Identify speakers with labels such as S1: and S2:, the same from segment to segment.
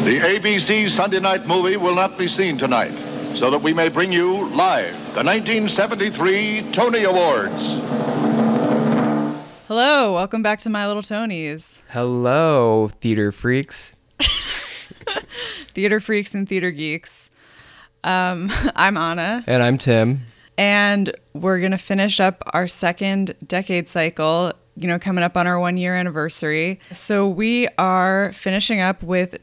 S1: The ABC Sunday night movie will not be seen tonight, so that we may bring you live the 1973 Tony Awards.
S2: Hello, welcome back to My Little Tonys.
S3: Hello, theater freaks.
S2: Theater freaks and theater geeks. I'm Anna.
S3: And I'm Tim.
S2: And we're going to finish up our second decade cycle, coming up on our 1-year anniversary. So we are finishing up with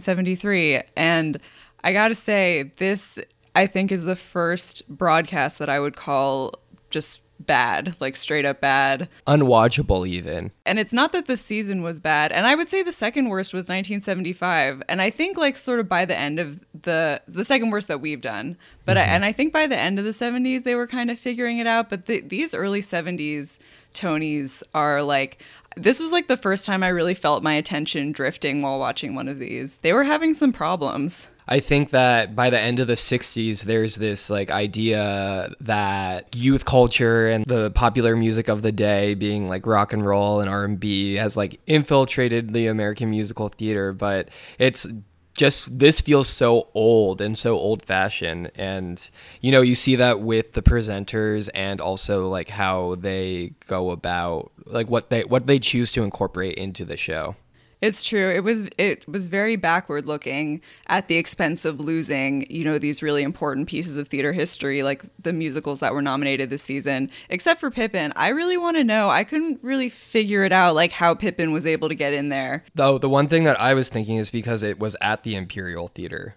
S2: 1973. And I got to say, this, I think, is the first broadcast that I would call just bad, like straight up bad.
S3: Unwatchable even.
S2: And it's not that the season was bad. And I would say the second worst was 1975. And I think like sort of by the end of the second worst that we've done. But I think by the end of the 70s, they were kind of figuring it out. But these early 70s Tonys are like, this was like the first time I really felt my attention drifting while watching one of these. They were having some problems.
S3: I think that by the end of the 60s, there's this like idea that youth culture and the popular music of the day, being like rock and roll and R&B, has like infiltrated the American musical theater. But it's just, this feels so old and so old fashioned. And, you see that with the presenters and also like how they go about like what they choose to incorporate into the show.
S2: It's true. It was very backward looking at the expense of losing, these really important pieces of theater history, like the musicals that were nominated this season, except for Pippin. I really want to know. I couldn't really figure it out, like how Pippin was able to get in there.
S3: Though the one thing that I was thinking is because it was at the Imperial Theater.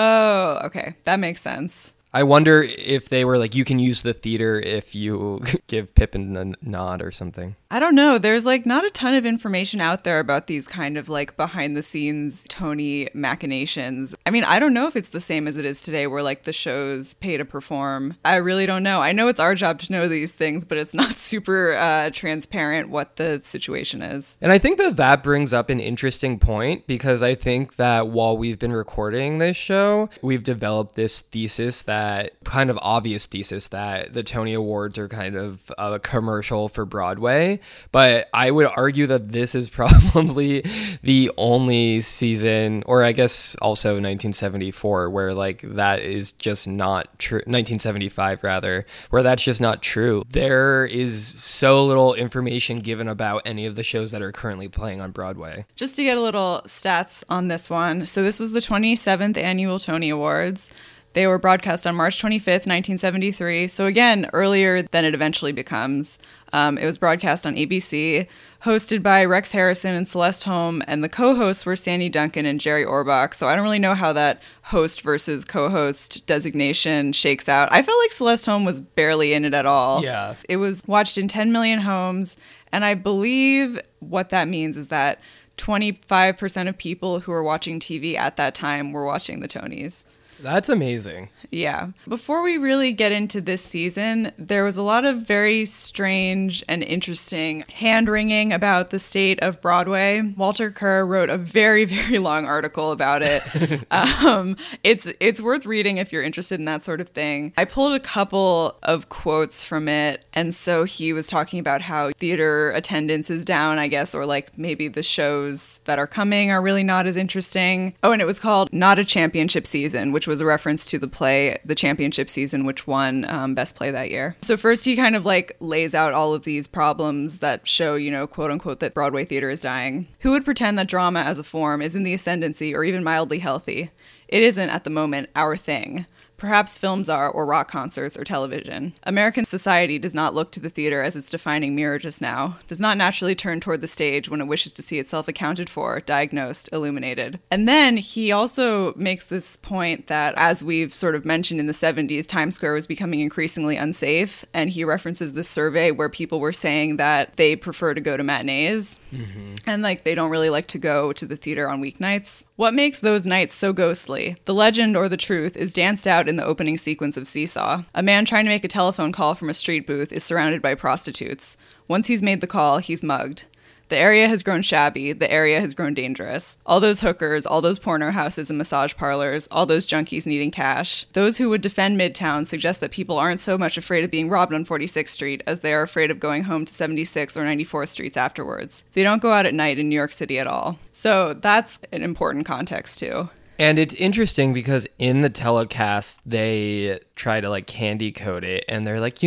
S2: Oh, okay. That makes sense.
S3: I wonder if they were like, you can use the theater if you give Pippin a nod or something.
S2: I don't know. There's like not a ton of information out there about these kind of like behind the scenes Tony machinations. I mean, I don't know if it's the same as it is today where like the shows pay to perform. I really don't know. I know it's our job to know these things, but it's not super transparent what the situation is.
S3: And I think that brings up an interesting point, because I think that while we've been recording this show, we've developed this thesis, that kind of obvious thesis, that the Tony Awards are kind of a commercial for Broadway. But I would argue that this is probably the only season, or I guess also 1974, where like that is just not true. 1975 rather, where that's just not true. There is so little information given about any of the shows that are currently playing on Broadway.
S2: Just to get a little stats on this one. So this was the 27th annual Tony Awards. They were broadcast on March 25th, 1973. So again, earlier than it eventually becomes. It was broadcast on ABC, hosted by Rex Harrison and Celeste Holm, and the co-hosts were Sandy Duncan and Jerry Orbach. So I don't really know how that host versus co-host designation shakes out. I felt like Celeste Holm was barely in it at all.
S3: Yeah.
S2: It was watched in 10 million homes, and I believe what that means is that 25% of people who were watching TV at that time were watching the Tonys.
S3: That's amazing.
S2: Yeah. Before we really get into this season, there was a lot of very strange and interesting hand-wringing about the state of Broadway. Walter Kerr wrote a very, very long article about it. It's worth reading if you're interested in that sort of thing. I pulled a couple of quotes from it, and so he was talking about how theater attendance is down, I guess, or like maybe the shows that are coming are really not as interesting. Oh, and it was called Not a Championship Season, which was a reference to the play The Championship Season, which won Best Play that year. So first he kind of like lays out all of these problems that show, quote unquote, that Broadway theater is dying. Who would pretend that drama as a form is in the ascendancy or even mildly healthy? It isn't at the moment our thing. Perhaps films are, or rock concerts, or television. American society does not look to the theater as its defining mirror just now, does not naturally turn toward the stage when it wishes to see itself accounted for, diagnosed, illuminated. And then he also makes this point that, as we've sort of mentioned in the 70s, Times Square was becoming increasingly unsafe, and he references this survey where people were saying that they prefer to go to matinees, and like they don't really like to go to the theater on weeknights. What makes those nights so ghostly? The legend or the truth is danced out in the opening sequence of Seesaw. A man trying to make a telephone call from a street booth is surrounded by prostitutes. Once he's made the call, he's mugged. The area has grown shabby. The area has grown dangerous. All those hookers, all those porno houses and massage parlors, all those junkies needing cash. Those who would defend Midtown suggest that people aren't so much afraid of being robbed on 46th Street as they are afraid of going home to 76th or 94th Streets afterwards. They don't go out at night in New York City at all. So that's an important context too.
S3: And it's interesting because in the telecast, they try to like candy coat it. And they're like,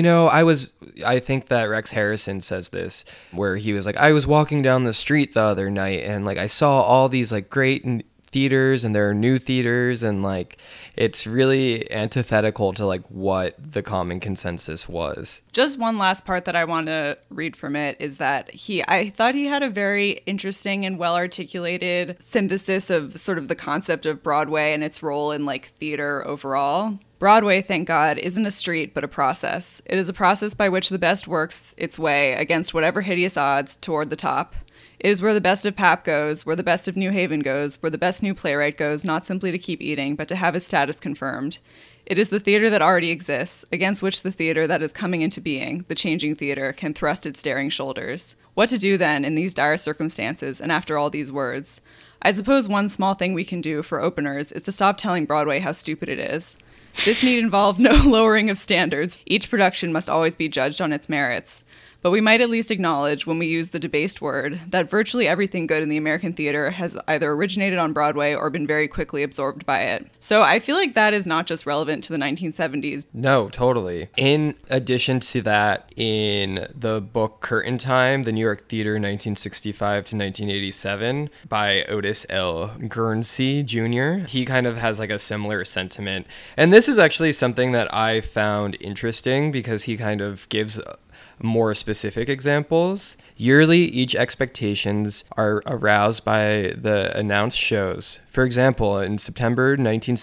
S3: I think that Rex Harrison says this, where he was like, I was walking down the street the other night and like I saw all these like great theaters and there are new theaters, and like it's really antithetical to like what the common consensus was.
S2: Just one last part that I want to read from it is that I thought he had a very interesting and well articulated synthesis of sort of the concept of Broadway and its role in like theater overall. Broadway, thank God, isn't a street, but a process. It is a process by which the best works its way against whatever hideous odds toward the top. It is where the best of Pap goes, where the best of New Haven goes, where the best new playwright goes, not simply to keep eating, but to have his status confirmed. It is the theater that already exists, against which the theater that is coming into being, the changing theater, can thrust its daring shoulders. What to do then in these dire circumstances and after all these words? I suppose one small thing we can do for openers is to stop telling Broadway how stupid it is. This need involve no lowering of standards. Each production must always be judged on its merits. But we might at least acknowledge, when we use the debased word, that virtually everything good in the American theater has either originated on Broadway or been very quickly absorbed by it. So I feel like that is not just relevant to the 1970s.
S3: No, totally. In addition to that, in the book Curtain Time, The New York Theater 1965 to 1987 by Otis L. Guernsey Jr., he kind of has like a similar sentiment. And this is actually something that I found interesting because he kind of gives more specific examples. Yearly, each expectations are aroused by the announced shows. For example, in September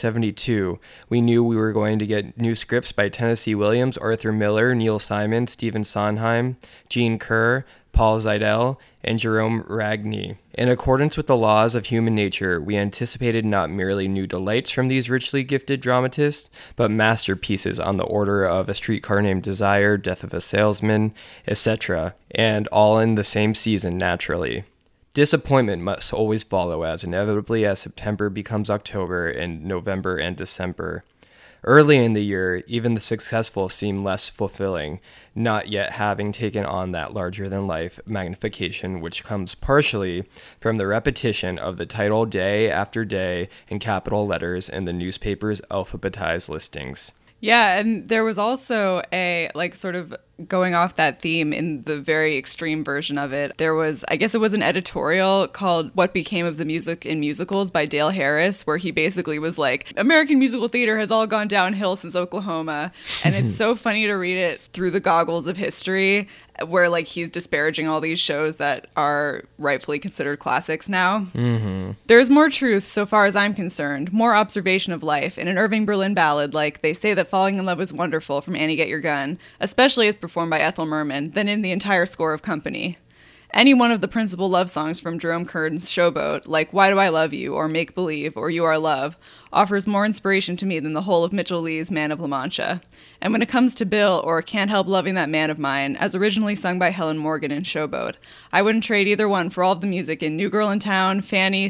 S3: 1972, we knew we were going to get new scripts by Tennessee Williams, Arthur Miller, Neil Simon, Stephen Sondheim, Gene Kerr, Paul Zeidel, and Jerome Ragni. In accordance with the laws of human nature, we anticipated not merely new delights from these richly gifted dramatists, but masterpieces on the order of A Streetcar Named Desire, Death of a Salesman, etc., and all in the same season, naturally. Disappointment must always follow as inevitably as September becomes October and November and December. Early in the year, even the successful seem less fulfilling, not yet having taken on that larger-than-life magnification which comes partially from the repetition of the title day after day in capital letters in the newspaper's alphabetized listings.
S2: Yeah, and there was also a, like, sort of going off that theme in the very extreme version of it. There was, I guess it was an editorial called What Became of the Music in Musicals by Dale Harris, where he basically was like, American musical theater has all gone downhill since Oklahoma. And it's so funny to read it through the goggles of history, where like he's disparaging all these shows that are rightfully considered classics now. Mm-hmm. There's more truth, so far as I'm concerned, more observation of life in an Irving Berlin ballad like They Say That Falling in Love Is Wonderful from Annie Get Your Gun, especially as performed by Ethel Merman, than in the entire score of Company. Any one of the principal love songs from Jerome Kern's Showboat, like Why Do I Love You, or Make Believe, or You Are Love, offers more inspiration to me than the whole of Mitchell Lee's Man of La Mancha. And when it comes to Bill, or Can't Help Loving That Man of Mine, as originally sung by Helen Morgan in Showboat, I wouldn't trade either one for all of the music in New Girl in Town, Fanny,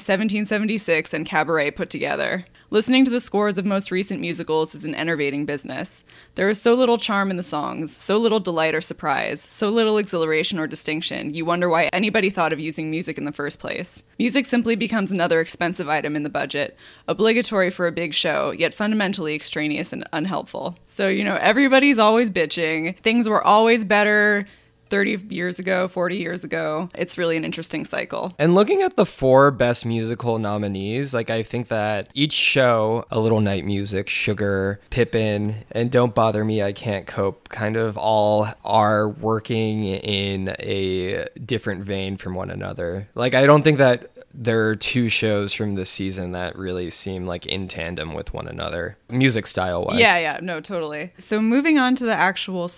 S2: 1776, and Cabaret put together. Listening to the scores of most recent musicals is an enervating business. There is so little charm in the songs, so little delight or surprise, so little exhilaration or distinction, you wonder why anybody thought of using music in the first place. Music simply becomes another expensive item in the budget, obligatory for a big show, yet fundamentally extraneous and unhelpful. So, everybody's always bitching. Things were always better 30 years ago, 40 years ago. It's really an interesting cycle.
S3: And looking at the 4 best musical nominees, I think that each show, A Little Night Music, Sugar, Pippin, and Don't Bother Me, I Can't Cope, kind of all are working in a different vein from one another. I don't think that there are 2 shows from this season that really seem in tandem with one another, music style wise.
S2: Yeah, no, totally. So moving on to the actual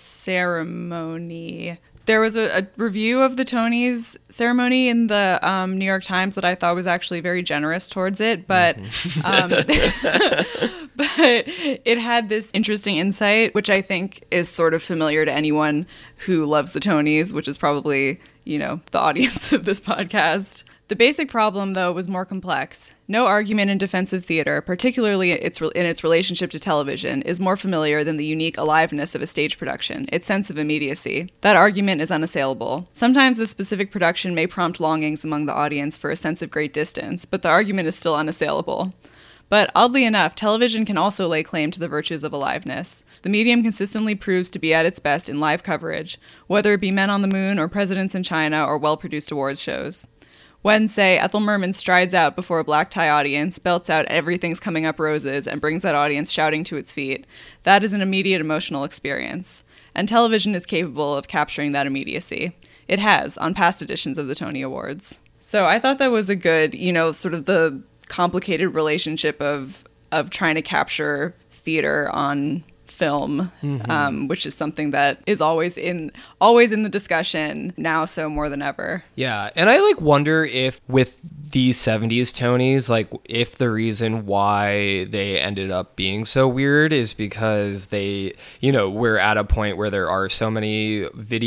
S2: ceremony. There was a review of the Tonys ceremony in the New York Times that I thought was actually very generous towards it, but but it had this interesting insight, which I think is sort of familiar to anyone who loves the Tonys, which is probably, the audience of this podcast. The basic problem, though, was more complex. No argument in defensive theater, particularly in its relationship to television, is more familiar than the unique aliveness of a stage production, its sense of immediacy. That argument is unassailable. Sometimes a specific production may prompt longings among the audience for a sense of great distance, but the argument is still unassailable. But oddly enough, television can also lay claim to the virtues of aliveness. The medium consistently proves to be at its best in live coverage, whether it be Men on the Moon or Presidents in China or well-produced awards shows. When, say, Ethel Merman strides out before a black tie audience, belts out "Everything's Coming Up Roses," and brings that audience shouting to its feet, that is an immediate emotional experience. And television is capable of capturing that immediacy. It has, on past editions of the Tony Awards. So I thought that was a good, sort of the complicated relationship of trying to capture theater on film, which is something that is always in the discussion now, so more than ever.
S3: Yeah, and I wonder if with these 70s Tonys, if the reason why they ended up being so weird is because they, we're at a point where there are so many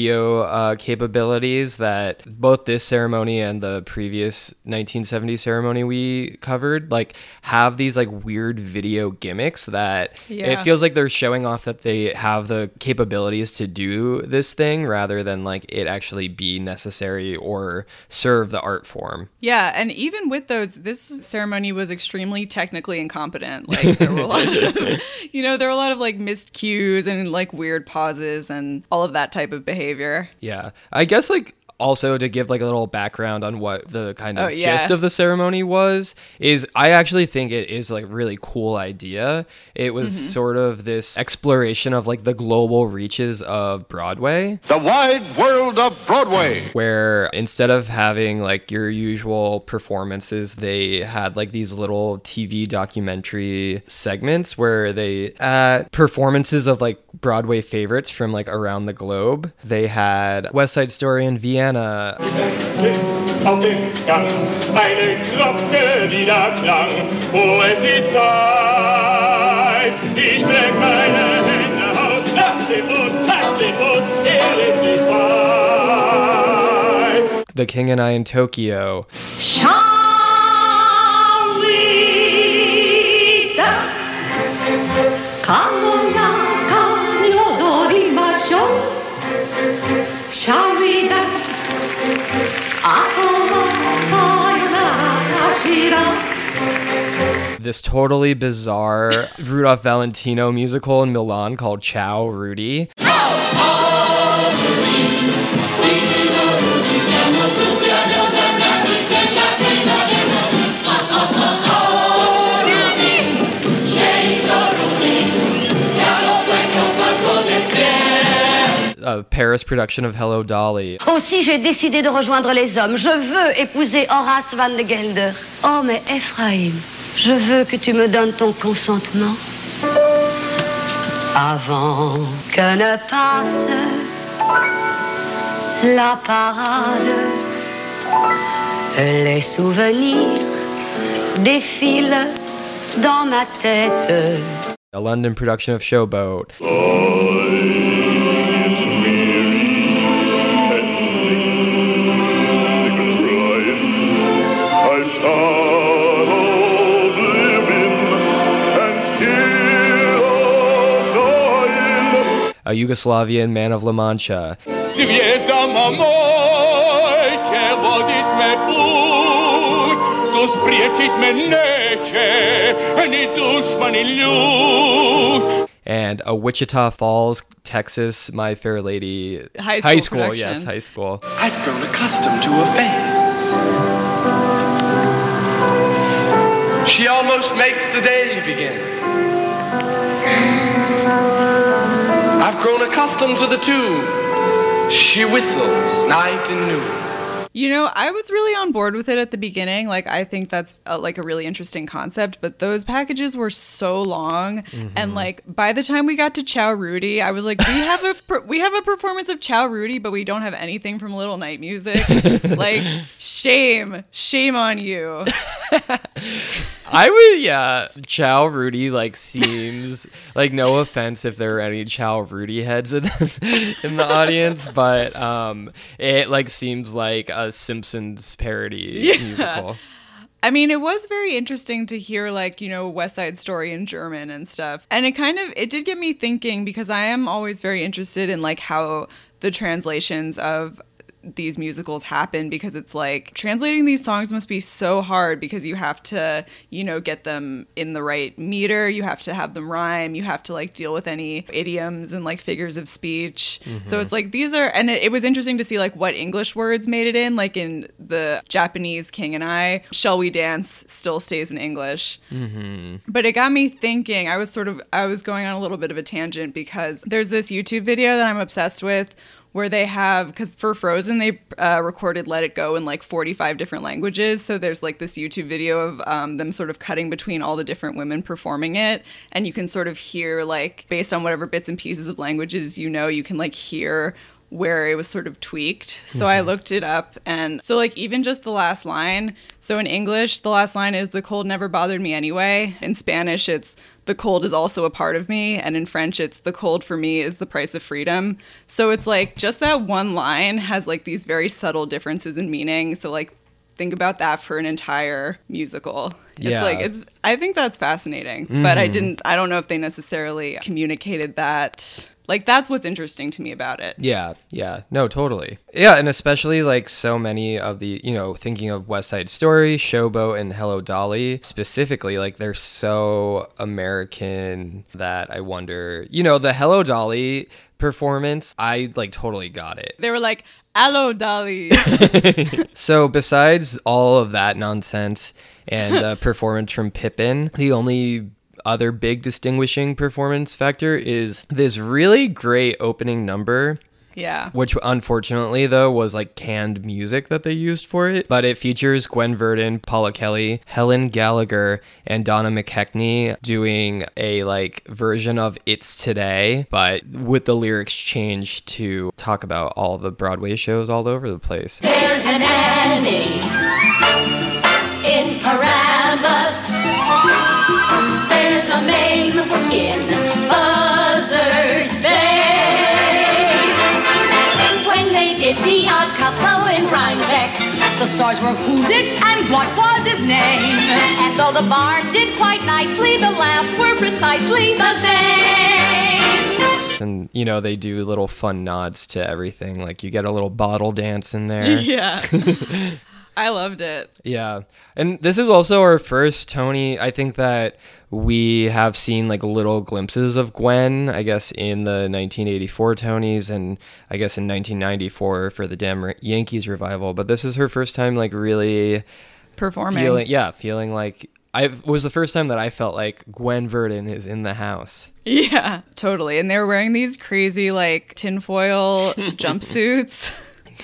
S3: video capabilities that both this ceremony and the previous 1970 ceremony we covered, have these weird video gimmicks that it feels like they're showing off that they have the capabilities to do this thing rather than it actually be necessary or serve the art form.
S2: Yeah, and even with those, this ceremony was extremely technically incompetent. There were a lot of, there were a lot of missed cues and weird pauses and all of that type of behavior.
S3: Yeah, I guess also to give a little background on what the kind of gist of the ceremony was, is I actually think it is a really cool idea. It was sort of this exploration of the global reaches of Broadway.
S1: The wide world of Broadway.
S3: Where instead of having your usual performances, they had these little TV documentary segments where they had performances of Broadway favorites from around the globe. They had West Side Story in Vienna.
S4: Auf den Gang eine Glocke wieder klang. Oh, es ist Zeit. Ich streck meine Hände aus. Lass den Mut, pack den Mut, ist nicht frei.
S3: The King and I in Tokyo.
S5: Shall we dance? Shall we dance?
S3: This totally bizarre Rudolph Valentino musical in Milan called Ciao, Rudy. A Paris production of Hello, Dolly.
S5: Aussi, j'ai décidé de rejoindre les hommes. Je veux épouser Horace Van de Gelder. Oh, mais Ephraim, je veux que tu me donnes ton consentement. Avant que ne passe la parade, les souvenirs défilent dans ma tête.
S3: A London production of Showboat. A Yugoslavian Man of La Mancha. And a Wichita Falls, Texas, My Fair Lady
S2: high school
S3: yes, high school.
S6: I've grown accustomed to her face. She almost makes the day begin. I've grown accustomed to the tune. She whistles night and noon.
S2: I was really on board with it at the beginning. I think that's a really interesting concept, but those packages were so long. And by the time we got to Ciao Rudy, I was like, we have a performance of Ciao Rudy, but we don't have anything from Little Night Music. Shame on you.
S3: I would, yeah. Chow Rudy like seems like, no offense if there are any Chow Rudy heads in the audience, but it like seems like a Simpsons parody musical.
S2: I mean, it was very interesting to hear, like, you know, West Side Story in German and stuff. And it did get me thinking, because I am always very interested in, like, how the translations of these musicals happen, because it's like translating these songs must be so hard, because you have to, you know, get them in the right meter, you have to have them rhyme, you have to like deal with any idioms and like figures of speech. So it's like these are, and it was interesting to see like what English words made it in, like in the Japanese King and I, Shall We Dance still stays in English. But it got me thinking. I was going on a little bit of a tangent, because there's this YouTube video that I'm obsessed with, where they have, because for Frozen, they recorded Let It Go in like 45 different languages. So there's like this YouTube video of them sort of cutting between all the different women performing it. And you can sort of hear, like, based on whatever bits and pieces of languages you know, you can like hear where it was sort of tweaked. So I looked it up, and so like even just the last line. So in English, the last line is "The cold never bothered me anyway." In Spanish, it's "The cold is also a part of me." And in French, it's "The cold for me is the price of freedom." So it's like just that one line has like these very subtle differences in meaning. So like think about that for an entire musical. I think that's fascinating, but I don't know if they necessarily communicated that. Like, that's what's interesting to me about it.
S3: Yeah. No, totally. Yeah, and especially, like, so many of the, you know, thinking of West Side Story, Showboat, and Hello Dolly, specifically, like, they're so American that I wonder, you know, the Hello Dolly performance, I, like, totally got it.
S2: They were like, "Hello, Dolly."
S3: So, besides all of that nonsense and performance from Pippin, the only other big distinguishing performance factor is this really great opening number.
S2: Yeah.
S3: Which unfortunately, though, was like canned music that they used for it. But it features Gwen Verdon, Paula Kelly, Helen Gallagher, and Donna McKechnie doing a like version of It's Today, but with the lyrics changed to talk about all the Broadway shows all over the place.
S7: There's an Annie in Paramus. There's a Mame in Buzzards Bay. When they did the Odd Couple in Rhinebeck, the stars were Who's It and what was his name? And though the barn did quite nicely, the laughs were precisely the same.
S3: And, you know, they do little fun nods to everything. Like, you get a little bottle dance in there.
S2: Yeah. I loved it.
S3: Yeah. And this is also our first Tony. I think that we have seen like little glimpses of Gwen, I guess, in the 1984 Tonys and I guess in 1994 for the Damn Yankees revival. But this is her first time like really
S2: performing.
S3: Feeling like it was the first time that I felt like Gwen Verdon is in the house.
S2: Yeah, totally. And they were wearing these crazy like tinfoil jumpsuits.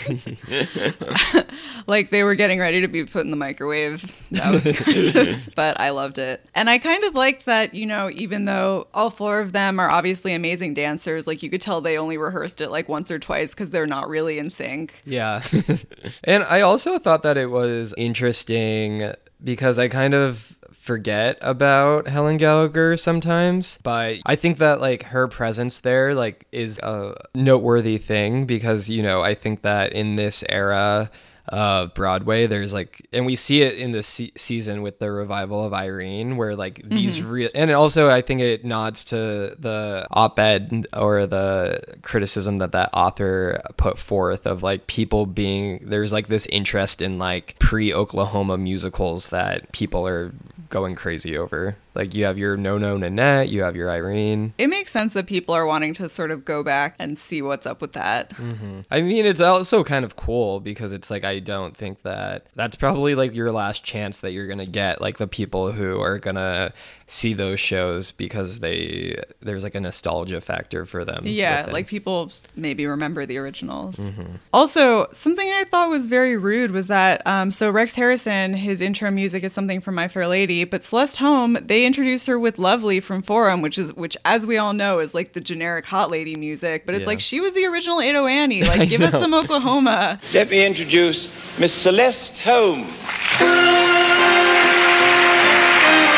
S2: Like they were getting ready to be put in the microwave. That was kind of, but I loved it. And I kind of liked that, you know, even though all four of them are obviously amazing dancers, like you could tell they only rehearsed it like once or twice because they're not really in sync.
S3: Yeah. And I also thought that it was interesting because I kind of forget about Helen Gallagher sometimes, but I think that like her presence there like is a noteworthy thing because, you know, I think that in this era of Broadway there's like, and we see it in this season with the revival of Irene where like these real, and also I think it nods to the op-ed or the criticism that author put forth of like people being, there's like this interest in like pre-Oklahoma musicals that people are going crazy over. Like you have your No Nanette, you have your Irene.
S2: It makes sense that people are wanting to sort of go back and see what's up with that.
S3: I mean, it's also kind of cool because it's like, I don't think that that's probably like your last chance that you're gonna get like the people who are gonna see those shows because there's like a nostalgia factor for them.
S2: Yeah, like people maybe remember the originals. Also, something I thought was very rude was that so Rex Harrison, his intro music is something from My Fair Lady, but Celeste Holm, they introduced her with Lovely from Forum, which as we all know is like the generic hot lady music, but it's like she was the original Ado Annie. Like give us some Oklahoma.
S8: Let me introduce Miss Celeste Holm.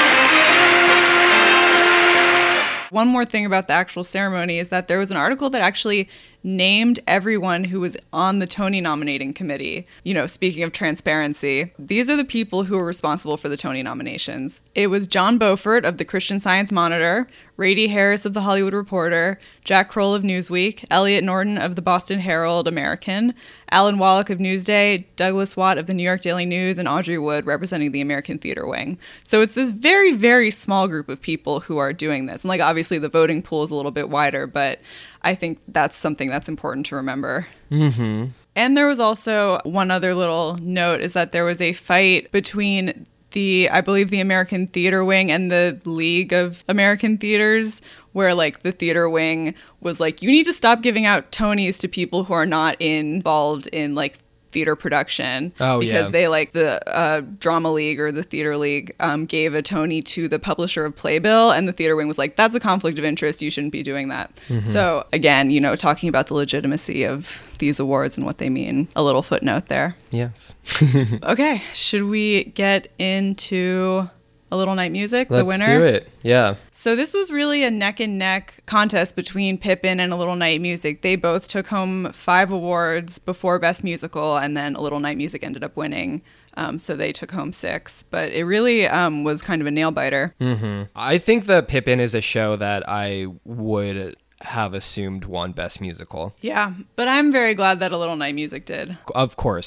S2: one more thing about the actual ceremony is that there was an article that actually named everyone who was on the Tony nominating committee. You know, speaking of transparency, these are the people who were responsible for the Tony nominations. It was John Beaufort of the Christian Science Monitor, Rady Harris of the Hollywood Reporter, Jack Kroll of Newsweek, Elliot Norton of the Boston Herald American, Alan Wallach of Newsday, Douglas Watt of the New York Daily News, and Audrey Wood representing the American Theater Wing. So it's this very, very small group of people who are doing this. And like, obviously the voting pool is a little bit wider, but I think that's something that's important to remember. Mm-hmm. And there was also one other little note is that there was a fight between I believe the American Theater Wing and the League of American Theaters, where like the theater wing was like, you need to stop giving out Tonys to people who are not involved in like theater production. Because they like the Drama League or the Theater League gave a Tony to the publisher of Playbill, and the theater wing was like, that's a conflict of interest, you shouldn't be doing that. Mm-hmm. So again, you know, talking about the legitimacy of these awards and what they mean, a little footnote there.
S3: Yes.
S2: Okay, should we get into A Little Night Music, the winner?
S3: Let's do it. Yeah.
S2: So this was really a neck and neck contest between Pippin and A Little Night Music. They both took home 5 awards before Best Musical, and then A Little Night Music ended up winning. So they took home 6, but it really was kind of a nail biter.
S3: Mm-hmm. I think that Pippin is a show that I would have assumed won Best Musical.
S2: Yeah, but I'm very glad that A Little Night Music did.
S3: Of course.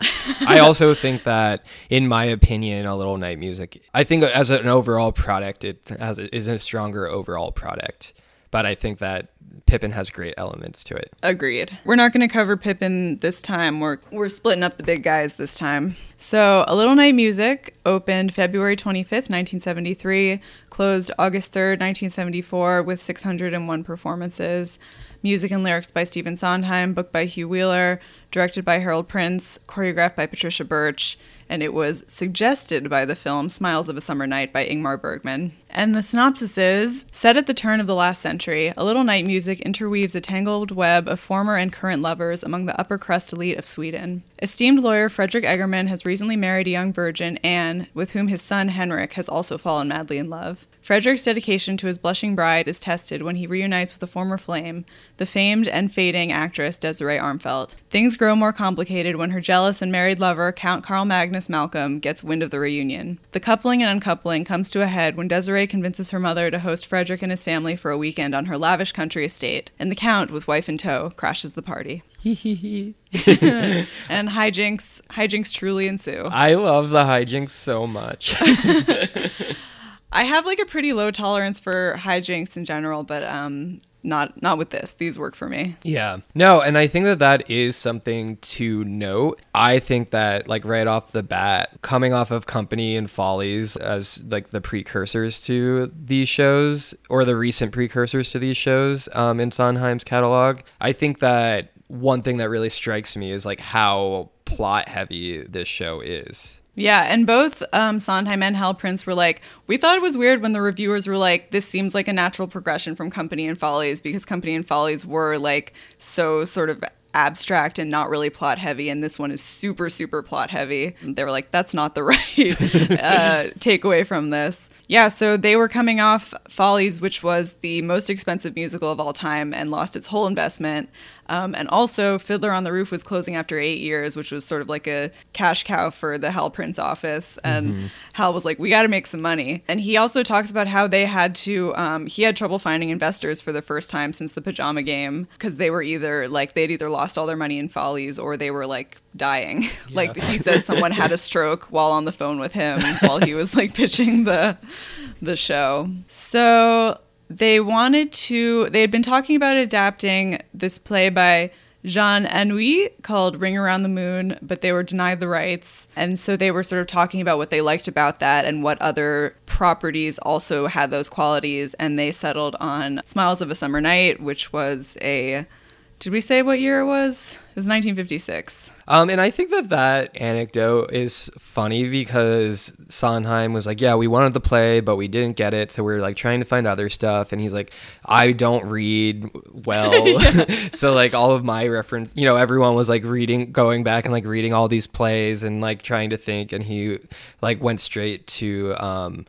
S3: I also think that, in my opinion, A Little Night Music, I think as an overall product, it is a stronger overall product. But I think that Pippin has great elements to it.
S2: Agreed. We're not going to cover Pippin this time. We're splitting up the big guys this time. So A Little Night Music opened February 25th, 1973, closed August 3rd, 1974, with 601 performances. Music and lyrics by Stephen Sondheim, book by Hugh Wheeler, directed by Harold Prince, choreographed by Patricia Birch, and it was suggested by the film Smiles of a Summer Night by Ingmar Bergman. And the synopsis is, set at the turn of the last century, A Little Night Music interweaves a tangled web of former and current lovers among the upper crust elite of Sweden. Esteemed lawyer Frederick Egerman has recently married a young virgin, Anne, with whom his son Henrik has also fallen madly in love. Frederick's dedication to his blushing bride is tested when he reunites with a former flame, the famed and fading actress Desiree Armfeldt. Things grow more complicated when her jealous and married lover, Count Carl Magnus Malcolm, gets wind of the reunion. The coupling and uncoupling comes to a head when Desiree convinces her mother to host Frederick and his family for a weekend on her lavish country estate, and the Count, with wife in tow, crashes the party. And hijinks truly ensue.
S3: I love the hijinks so much.
S2: I have like a pretty low tolerance for hijinks in general, but not with this. These work for me.
S3: Yeah. No, and I think that is something to note. I think that like right off the bat, coming off of Company and Follies as like the precursors to these shows, or the recent precursors to these shows in Sondheim's catalog, I think that one thing that really strikes me is like how plot heavy this show is.
S2: Yeah, and both Sondheim and Hal Prince were like, we thought it was weird when the reviewers were like, this seems like a natural progression from Company and Follies, because Company and Follies were like so sort of abstract and not really plot heavy, and this one is super, super plot heavy. They were like, that's not the right takeaway from this. Yeah, so they were coming off Follies, which was the most expensive musical of all time and lost its whole investment. And also, Fiddler on the Roof was closing after 8 years, which was sort of like a cash cow for the Hal Prince office. And Hal was like, we got to make some money. And he also talks about how they had to, he had trouble finding investors for the first time since the Pajama Game, because they were they'd either lost all their money in Follies or they were like dying. Yeah. Like he said, someone had a stroke while on the phone with him while he was like pitching the show. So they had been talking about adapting this play by Jean Anouilh called Ring Around the Moon, but they were denied the rights. And so they were sort of talking about what they liked about that and what other properties also had those qualities. And they settled on Smiles of a Summer Night, which was did we say what year it was? It was 1956.
S3: And I think that anecdote is funny because Sondheim was like, yeah, we wanted the play, but we didn't get it. So we were like trying to find other stuff. And he's like, I don't read well. So like all of my reference, everyone was like going back and like reading all these plays and like trying to think. And he like went straight to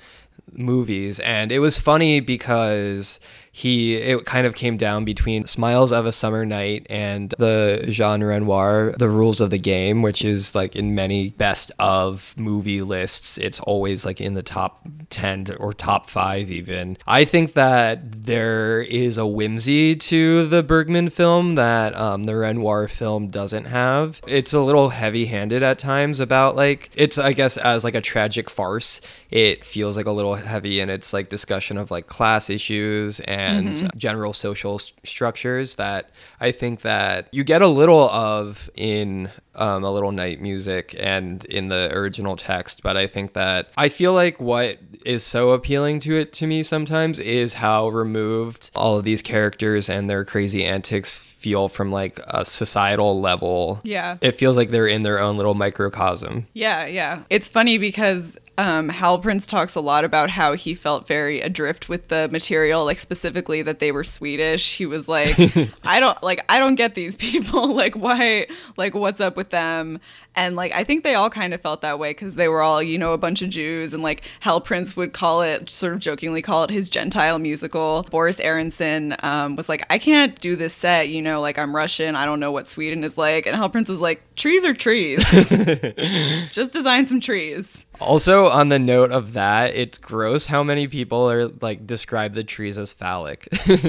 S3: movies. And it was funny because it kind of came down between Smiles of a Summer Night and the Jean Renoir, The Rules of the Game, which is like in many best of movie lists, it's always like in the top 10 or top 5 even. I think that there is a whimsy to the Bergman film that the Renoir film doesn't have. It's a little heavy-handed at times about like, it's I guess as like a tragic farce, it feels like a little heavy in its like discussion of like class issues and general social structures that I think that you get a little of in A Little Night Music and in the original text. But I think that I feel like what is so appealing to it to me sometimes is how removed all of these characters and their crazy antics feel from like a societal level.
S2: Yeah.
S3: It feels like they're in their own little microcosm.
S2: Yeah. It's funny because Hal Prince talks a lot about how he felt very adrift with the material, like specifically that they were Swedish. He was like, I don't get these people. Like, why, like, what's up with them? And like, I think they all kind of felt that way because they were all, you know, a bunch of Jews. And like Hal Prince would sort of jokingly call it his Gentile musical. Boris Aronson was like, I can't do this set, you know, like I'm Russian. I don't know what Sweden is like. And Hal Prince was like, trees are trees. Just design some trees.
S3: Also, on the note of that, it's gross how many people are like describe the trees as phallic.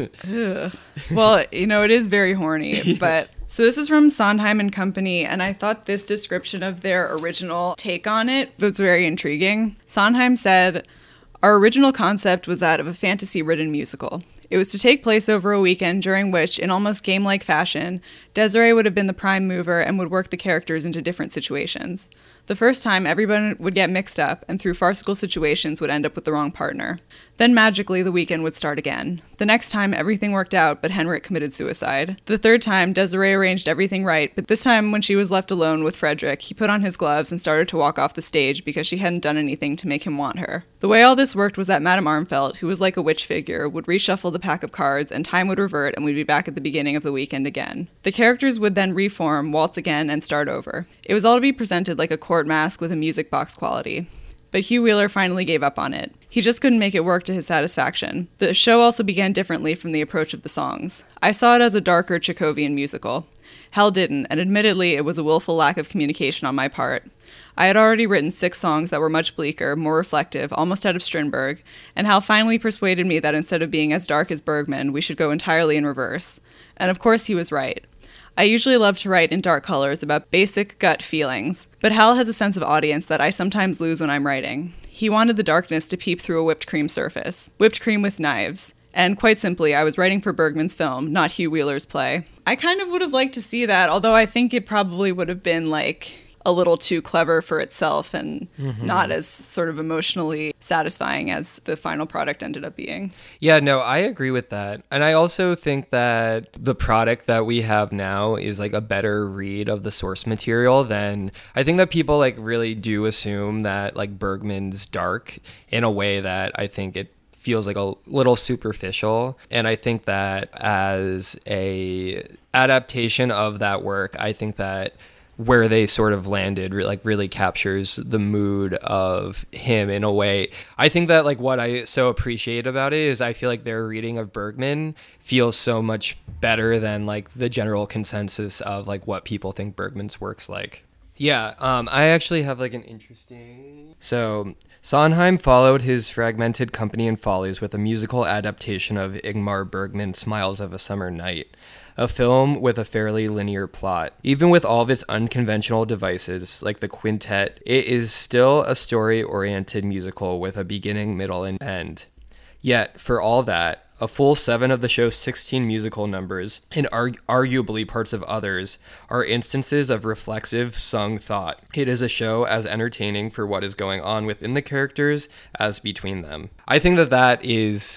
S2: Well, you know, it is very horny, yeah. But so this is from Sondheim and Company, and I thought this description of their original take on it was very intriguing. Sondheim said, "Our original concept was that of a fantasy-ridden musical. It was to take place over a weekend during which, in almost game-like fashion, Desiree would have been the prime mover and would work the characters into different situations. The first time, everyone would get mixed up, and through farcical situations would end up with the wrong partner. Then magically, the weekend would start again. The next time, everything worked out, but Henrik committed suicide. The third time, Desiree arranged everything right, but this time, when she was left alone with Frederick, he put on his gloves and started to walk off the stage because she hadn't done anything to make him want her. The way all this worked was that Madame Armfeldt, who was like a witch figure, would reshuffle the pack of cards, and time would revert, and we'd be back at the beginning of the weekend again. The characters would then reform, waltz again, and start over. It was all to be presented like a court masque with a music box quality. But Hugh Wheeler finally gave up on it. He just couldn't make it work to his satisfaction. The show also began differently from the approach of the songs. I saw it as a darker Chekhovian musical. Hal didn't, and admittedly it was a willful lack of communication on my part. I had already written 6 songs that were much bleaker, more reflective, almost out of Strindberg, and Hal finally persuaded me that instead of being as dark as Bergman, we should go entirely in reverse. And of course he was right. I usually love to write in dark colors about basic gut feelings, but Hal has a sense of audience that I sometimes lose when I'm writing. He wanted the darkness to peep through a whipped cream surface. Whipped cream with knives. And quite simply, I was writing for Bergman's film, not Hugh Wheeler's play. I kind of would have liked to see that, although I think it probably would have been like a little too clever for itself and not as sort of emotionally satisfying as the final product ended up being.
S3: Yeah, no, I agree with that. And I also think that the product that we have now is like a better read of the source material than I think that people like really do assume that like Bergman's dark in a way that I think it feels like a little superficial. And I think that as a adaptation of that work, I think that where they sort of landed like really captures the mood of him in a way. I think that like what I so appreciate about it is I feel like their reading of Bergman feels so much better than like the general consensus of like what people think Bergman's work's like. Yeah, I actually have like an interesting... So, Sondheim followed his fragmented Company and Follies with a musical adaptation of Ingmar Bergman's Smiles of a Summer Night, a film with a fairly linear plot. Even with all of its unconventional devices, like the quintet, it is still a story-oriented musical with a beginning, middle, and end. Yet, for all that, a full 7 of the show's 16 musical numbers, and arguably parts of others, are instances of reflexive, sung thought. It is a show as entertaining for what is going on within the characters as between them. I think that that is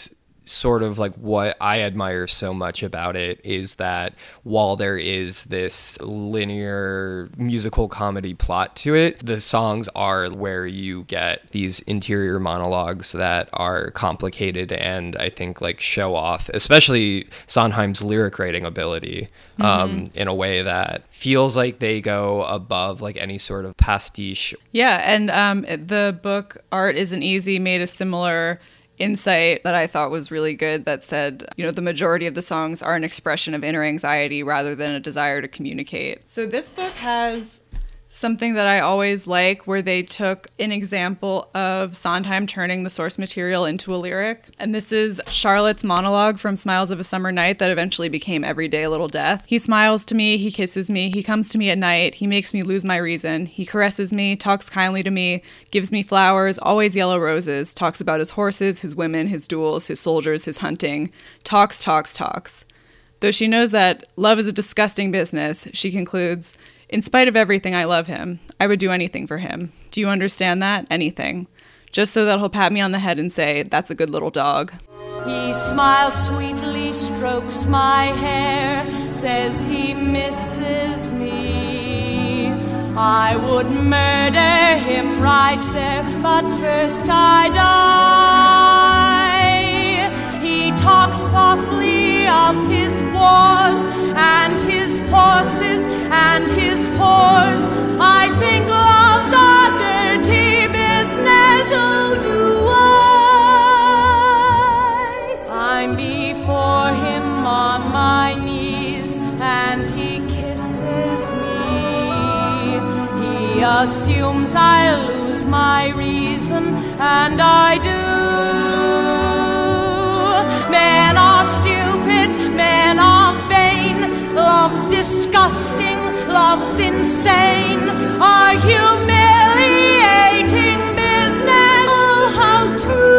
S3: sort of like what I admire so much about it is that while there is this linear musical comedy plot to it, the songs are where you get these interior monologues that are complicated and I think like show off, especially Sondheim's lyric writing ability, in a way that feels like they go above like any sort of pastiche.
S2: Yeah, and the book Art Isn't Easy made a similar insight that I thought was really good that said, you know, the majority of the songs are an expression of inner anxiety rather than a desire to communicate. So this book has something that I always like where they took an example of Sondheim turning the source material into a lyric. And this is Charlotte's monologue from Smiles of a Summer Night that eventually became Everyday Little Death. He smiles to me, he kisses me, he comes to me at night, he makes me lose my reason, he caresses me, talks kindly to me, gives me flowers, always yellow roses, talks about his horses, his women, his duels, his soldiers, his hunting, talks. Though she knows that love is a disgusting business, she concludes, in spite of everything, I love him. I would do anything for him. Do you understand that? Anything. Just so that he'll pat me on the head and say, that's a good little dog.
S8: He smiles sweetly, strokes my hair, says he misses me. I would murder him right there, but first I die. He talks softly of his wars and his horses and his whores. I think love's a dirty business, so do I. I'm before him on my knees and he kisses me. He assumes I lose my reason, and I do. Men are stupid, men are vain, love's disgusting, love's insane, our humiliating business. Oh, how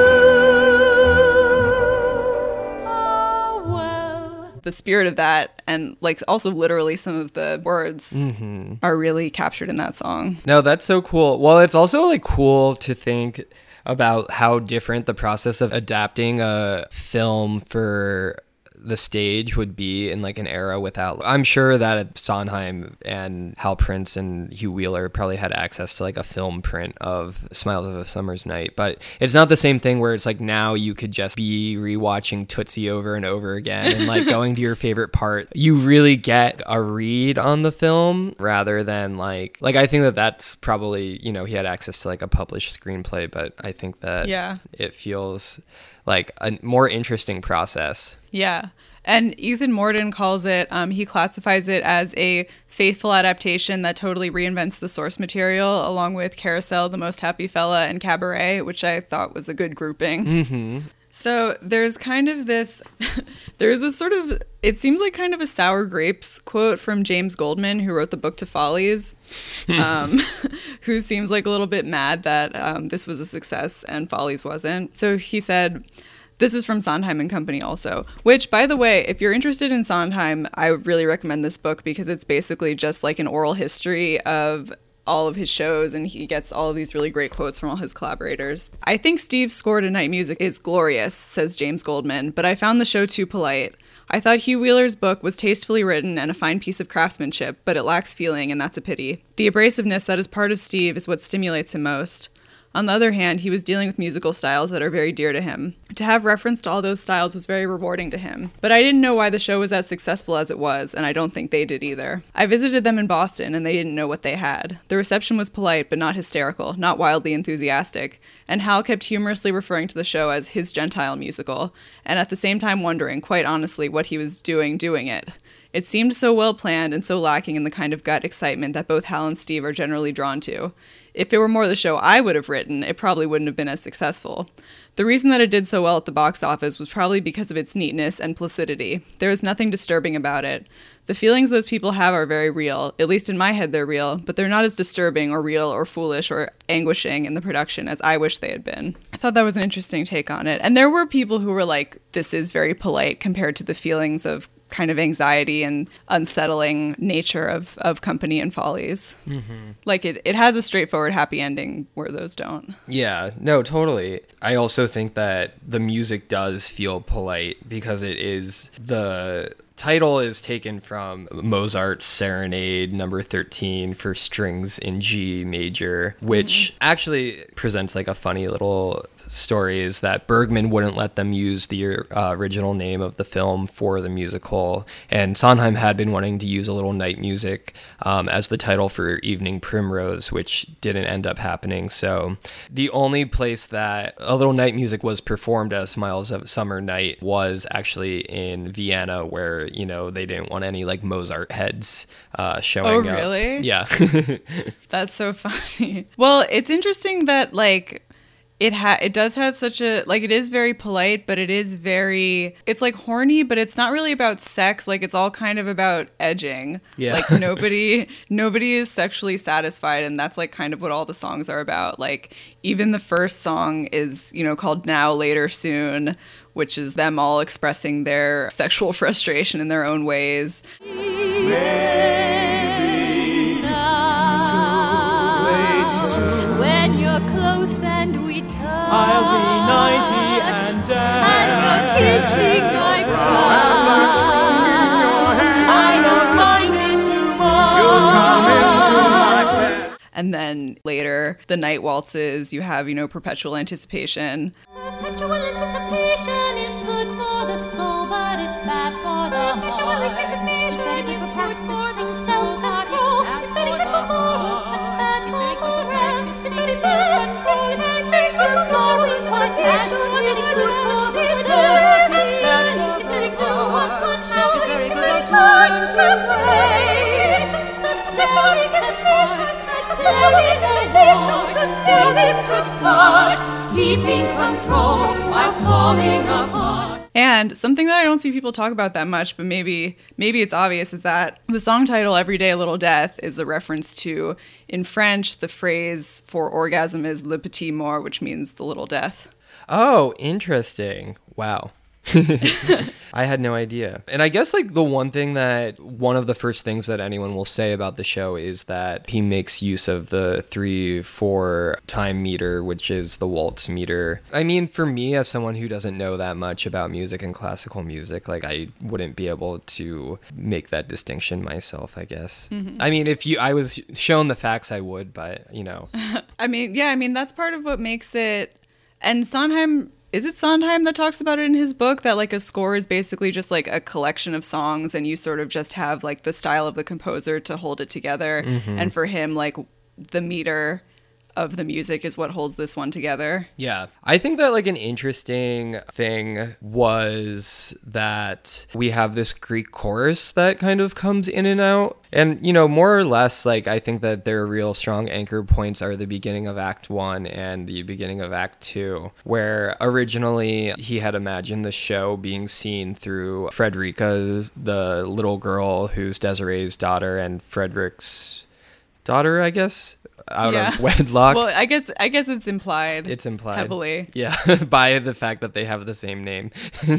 S8: true. Oh, well.
S2: The spirit of that, and like also literally some of the words are really captured in that song.
S3: No, that's so cool. Well, it's also like cool to think about how different the process of adapting a film for the stage would be in like an era without. I'm sure that Sondheim and Hal Prince and Hugh Wheeler probably had access to like a film print of Smiles of a Summer's Night, but it's not the same thing where it's like now you could just be rewatching Tootsie over and over again and like going to your favorite part. You really get a read on the film rather than like I think that that's probably, you know, he had access to like a published screenplay, but I think that it feels like a more interesting process.
S2: Yeah. And Ethan Mordden calls it, he classifies it as a faithful adaptation that totally reinvents the source material, along with Carousel, The Most Happy Fella, and Cabaret, which I thought was a good grouping.
S3: Mm-hmm.
S2: So there's kind of this, there's this sort of, it seems like kind of a sour grapes quote from James Goldman, who wrote the book To Follies, who seems like a little bit mad that this was a success and Follies wasn't. So he said, this is from Sondheim and Company also, which, by the way, if you're interested in Sondheim, I would really recommend this book because it's basically just like an oral history of all of his shows, and he gets all of these really great quotes from all his collaborators. I think Steve's score to Night Music is glorious, says James Goldman, but I found the show too polite. I thought Hugh Wheeler's book was tastefully written and a fine piece of craftsmanship, but it lacks feeling, and that's a pity. The abrasiveness that is part of Steve is what stimulates him most. On the other hand, he was dealing with musical styles that are very dear to him. To have reference to all those styles was very rewarding to him. But I didn't know why the show was as successful as it was, and I don't think they did either. I visited them in Boston, and they didn't know what they had. The reception was polite, but not hysterical, not wildly enthusiastic, and Hal kept humorously referring to the show as his Gentile musical, and at the same time wondering, quite honestly, what he was doing it. It seemed so well planned and so lacking in the kind of gut excitement that both Hal and Steve are generally drawn to. If it were more the show I would have written, it probably wouldn't have been as successful. The reason that it did so well at the box office was probably because of its neatness and placidity. There is nothing disturbing about it. The feelings those people have are very real. At least in my head they're real, but they're not as disturbing or real or foolish or anguishing in the production as I wish they had been. I thought that was an interesting take on it. And there were people who were like, this is very polite compared to the feelings of kind of anxiety and unsettling nature of Company and Follies. Like it has a straightforward happy ending where those don't.
S3: Yeah, no, totally. I also think that the music does feel polite because the title is taken from Mozart's Serenade number 13 for strings in G major, which actually presents like a funny little story, is that Bergman wouldn't let them use the original name of the film for the musical, and Sondheim had been wanting to use A Little Night Music as the title for Evening Primrose, which didn't end up happening. So the only place that A Little Night Music was performed as Smiles of Summer Night was actually in Vienna, where, you know, they didn't want any like Mozart heads showing up.
S2: Oh, really?
S3: Yeah.
S2: That's so funny. Well, it's interesting that like it does have such a, like, it is very polite, but it's like horny, but it's not really about sex. Like, it's all kind of about edging.
S3: Yeah.
S2: Like nobody is sexually satisfied, and that's like kind of what all the songs are about. Like even the first song is, you know, called Now, Later, Soon, which is them all expressing their sexual frustration in their own ways.
S8: When you're close and we touch,
S9: I'll be 90 and dead.
S8: and you're kissing my brow, I don't mind it too much.
S2: And then later, the night waltzes, you have, you know, Perpetual Anticipation.
S8: Perpetual anticipation is good for the soul, but it's bad for the heart. Perpetual anticipation is very good for practicing self-control. It's very good for mortals, but bad for rats. It's very good for it's very good for mortals, but bad for it's good for the soul. It's bad for it's very good for control. It's very good for interpretation. Perpetual anticipation. Perpetual anticipation. So tell him to start keeping control while falling apart.
S2: And something that I don't see people talk about that much, but maybe it's obvious, is that the song title Every Day a Little Death is a reference to, in French, the phrase for orgasm is le petit mort, which means the little death.
S3: Oh, interesting. Wow. I had no idea. And I guess like one of the first things that anyone will say about the show is that he makes use of the 3/4 time meter, which is the waltz meter. I mean, for me, as someone who doesn't know that much about music and classical music, like I wouldn't be able to make that distinction myself, I guess. I mean, I was shown the facts, I would, but you know.
S2: I mean, that's part of what makes it. And Sondheim, is it Sondheim that talks about it in his book, that like a score is basically just like a collection of songs and you sort of just have like the style of the composer to hold it together. And for him, like the meter of the music is what holds this one together.
S3: Yeah. I think that like an interesting thing was that we have this Greek chorus that kind of comes in and out. And, you know, more or less, like, I think that their real strong anchor points are the beginning of Act 1 and the beginning of Act 2, where originally he had imagined the show being seen through Frederica's, the little girl who's Desiree's daughter, and Frederick's daughter, I guess, out of wedlock.
S2: Well, I guess it's implied.
S3: It's implied
S2: heavily.
S3: Yeah, by the fact that they have the same name.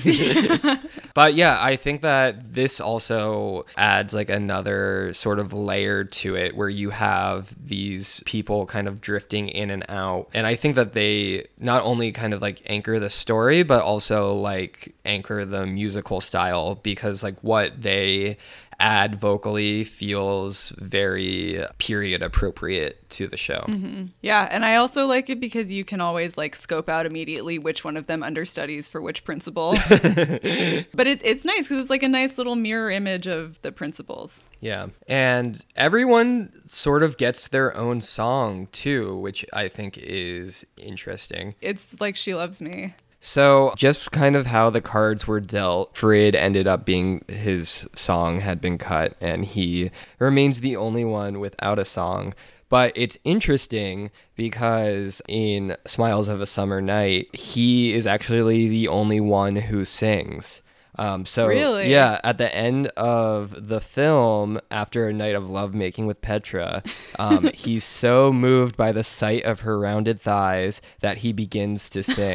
S3: But yeah, I think that this also adds like another sort of layer to it where you have these people kind of drifting in and out. And I think that they not only kind of like anchor the story, but also like anchor the musical style, because like what they add vocally feels very period appropriate to the show.
S2: Yeah, and I also like it because you can always like scope out immediately which one of them understudies for which principal. But it's nice because it's like a nice little mirror image of the principals.
S3: Yeah, and everyone sort of gets their own song too, which I think is interesting.
S2: It's like She Loves Me.
S3: So just kind of how the cards were dealt, Freud ended up being, his song had been cut, and he remains the only one without a song. But it's interesting because in Smiles of a Summer Night, he is actually the only one who sings. So
S2: really?
S3: Yeah, at the end of the film, after a night of lovemaking with Petra, he's so moved by the sight of her rounded thighs that he begins to sing.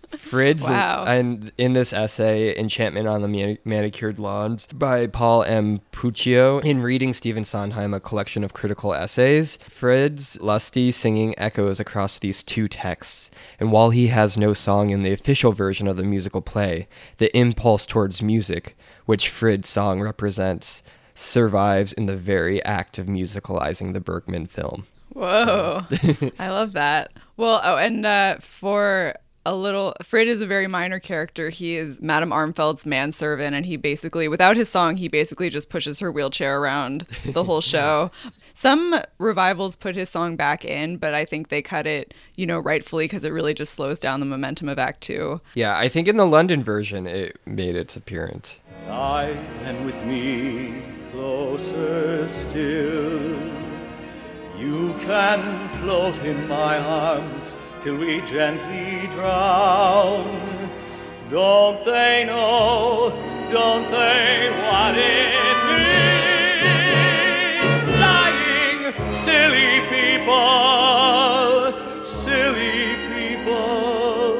S3: Frid's
S2: Wow.
S3: and in this essay, Enchantment on the Manicured Lawns by Paul M. Puccio, in reading Stephen Sondheim, a collection of critical essays, Frid's lusty singing echoes across these two texts, and while he has no song in the official version of the musical play, the impulse towards music, which Frid's song represents, survives in the very act of musicalizing the Bergman film.
S2: Whoa. I love that. Well, and for a little, Frid is a very minor character. He is Madame Armfeld's manservant, and he basically, without his song, he basically just pushes her wheelchair around the whole show. Some revivals put his song back in, but I think they cut it, rightfully, because it really just slows down the momentum of Act 2.
S3: Yeah, I think in the London version, it made its appearance.
S9: Lie and with me closer still. You can float in my arms till we gently drown. Don't they know, don't they what it means? Lying, silly people, silly people.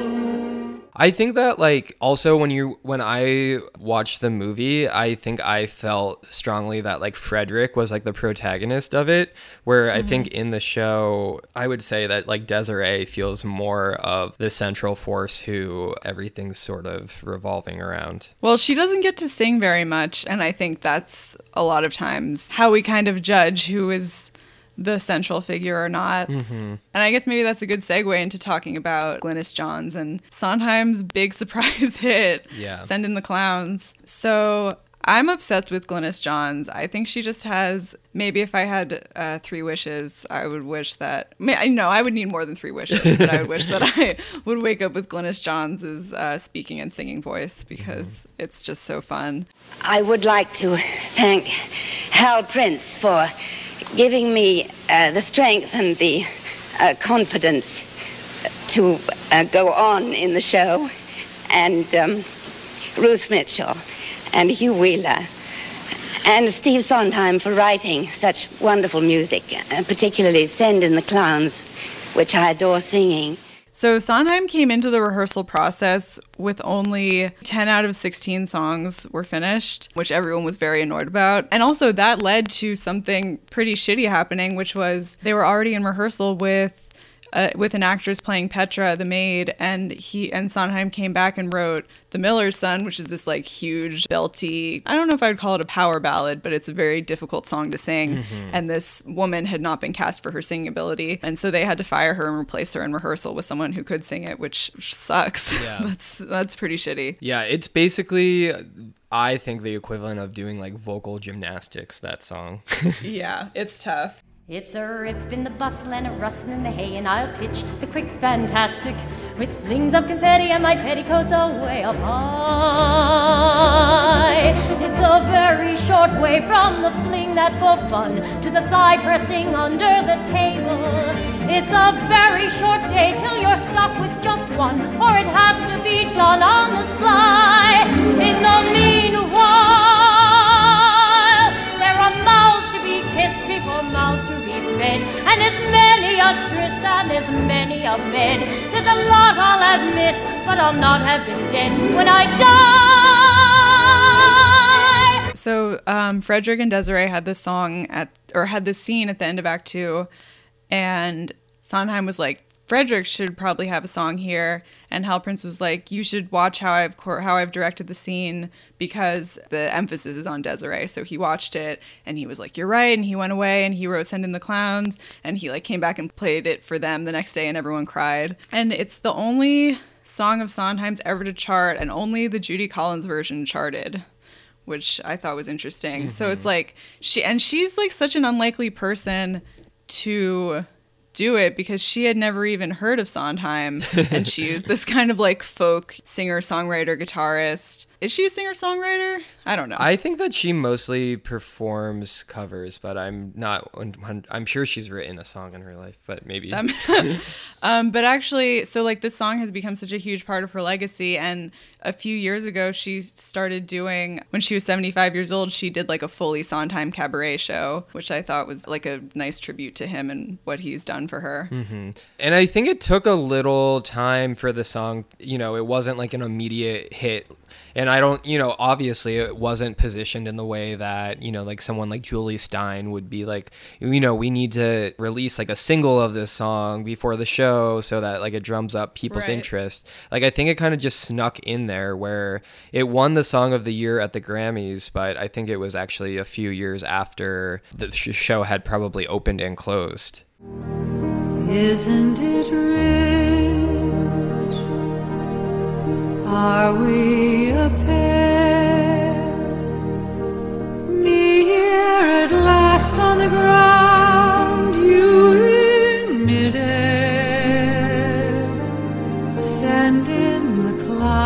S3: I think that also when I watched the movie, I think I felt strongly that Frederick was the protagonist of it, where I think in the show I would say that Desiree feels more of the central force who everything's sort of revolving around.
S2: Well, she doesn't get to sing very much, and I think that's a lot of times how we kind of judge who is the central figure or not. And I guess maybe that's a good segue into talking about Glynis Johns and Sondheim's big surprise hit, Send in the Clowns. So I'm obsessed with Glynis Johns. I think she just has, maybe if I had 3 wishes, I would wish that, I would need more than 3 wishes, but I would wish that I would wake up with Glynis Johns' speaking and singing voice, because it's just so fun.
S5: I would like to thank Hal Prince for giving me the strength and the confidence to go on in the show, and Ruth Mitchell and Hugh Wheeler and Steve Sondheim for writing such wonderful music, particularly Send in the Clowns, which I adore singing.
S2: So Sondheim came into the rehearsal process with only 10 out of 16 songs were finished, which everyone was very annoyed about. And also that led to something pretty shitty happening, which was they were already in rehearsal with an actress playing Petra, the maid, and Sondheim came back and wrote The Miller's Son, which is this huge, belty, I don't know if I would call it a power ballad, but it's a very difficult song to sing. And this woman had not been cast for her singing ability, and so they had to fire her and replace her in rehearsal with someone who could sing it, which sucks. Yeah. That's pretty shitty.
S3: Yeah, it's basically, I think, the equivalent of doing vocal gymnastics, that song.
S2: Yeah, it's tough.
S7: It's a rip in the bustle and a rustle in the hay, and I'll pitch the quick fantastic with flings of confetti and my petticoats are way up high. It's a very short way from the fling that's for fun to the thigh pressing under the table. It's a very short day till you're stuck with just one, or it has to be done on the sly. In the meanwhile, there are mouths to be kissed before mouths to be fed, and there's many a tryst and there's many a bed. There's a lot I'll have missed, but I'll not have been dead when I die.
S2: So Frederick and Desiree had this scene at the end of Act 2, and Sondheim was like, Frederick should probably have a song here, and Hal Prince was like, you should watch how I've directed the scene, because the emphasis is on Desiree. So he watched it and he was like, you're right, and he went away and he wrote Send in the Clowns, and he came back and played it for them the next day, and everyone cried. And it's the only song of Sondheim's ever to chart, and only the Judy Collins version charted, which I thought was interesting. So it's she's such an unlikely person to do it, because she had never even heard of Sondheim, and she's this kind of folk singer, songwriter, guitarist. Is she a singer songwriter? I don't know.
S3: I think that she mostly performs covers, but I'm sure she's written a song in her life, but maybe.
S2: But actually, so this song has become such a huge part of her legacy, and a few years ago she started doing, when she was 75 years old, she did a fully Sondheim cabaret show, which I thought was a nice tribute to him and what he's done for her.
S3: And I think it took a little time for the song, it wasn't like an immediate hit. And I don't, obviously it wasn't positioned in the way that, like someone like Julie Stein would be like, we need to release like a single of this song before the show so that like it drums up people's interest. Like, I think it kind of just snuck in there where it won the Song of the Year at the Grammys, but I think it was actually a few years after the show had probably opened and closed.
S8: Isn't it rich? Are we a pair? Me here at last on the ground, you in midair. Send in the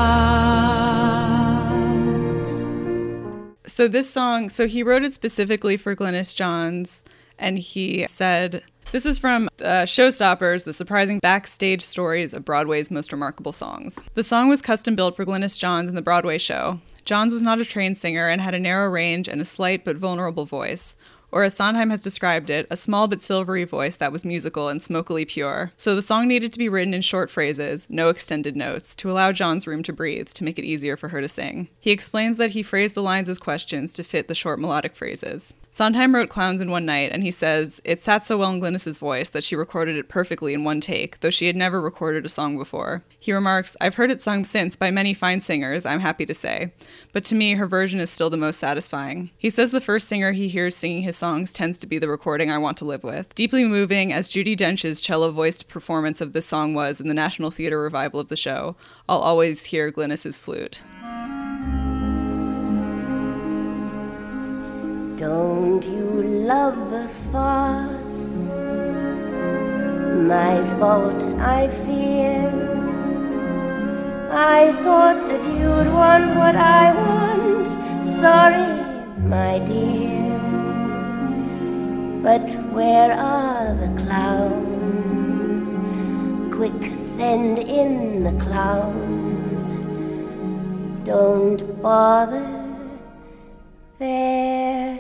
S8: clouds.
S2: So this song, he wrote it specifically for Glynis Johns, and he said, this is from Showstoppers, the surprising backstage stories of Broadway's most remarkable songs. The song was custom built for Glynis Johns in the Broadway show. Johns was not a trained singer and had a narrow range and a slight but vulnerable voice. Or as Sondheim has described it, a small but silvery voice that was musical and smokily pure. So the song needed to be written in short phrases, no extended notes, to allow Johns room to breathe, to make it easier for her to sing. He explains that he phrased the lines as questions to fit the short melodic phrases. Sondheim wrote Clowns in one night, and he says, it sat so well in Glynis's voice that she recorded it perfectly in one take, though she had never recorded a song before. He remarks, I've heard it sung since by many fine singers, I'm happy to say, but to me, her version is still the most satisfying. He says the first singer he hears singing his songs tends to be the recording I Want to Live With. Deeply moving as Judi Dench's cello-voiced performance of this song was in the National Theatre revival of the show, I'll always hear Glynis's flute.
S10: Don't you love the farce? My fault, I fear. I thought that you'd want what I want. Sorry, my dear. But where are the clowns? Quick, send in the clowns. Don't bother, they're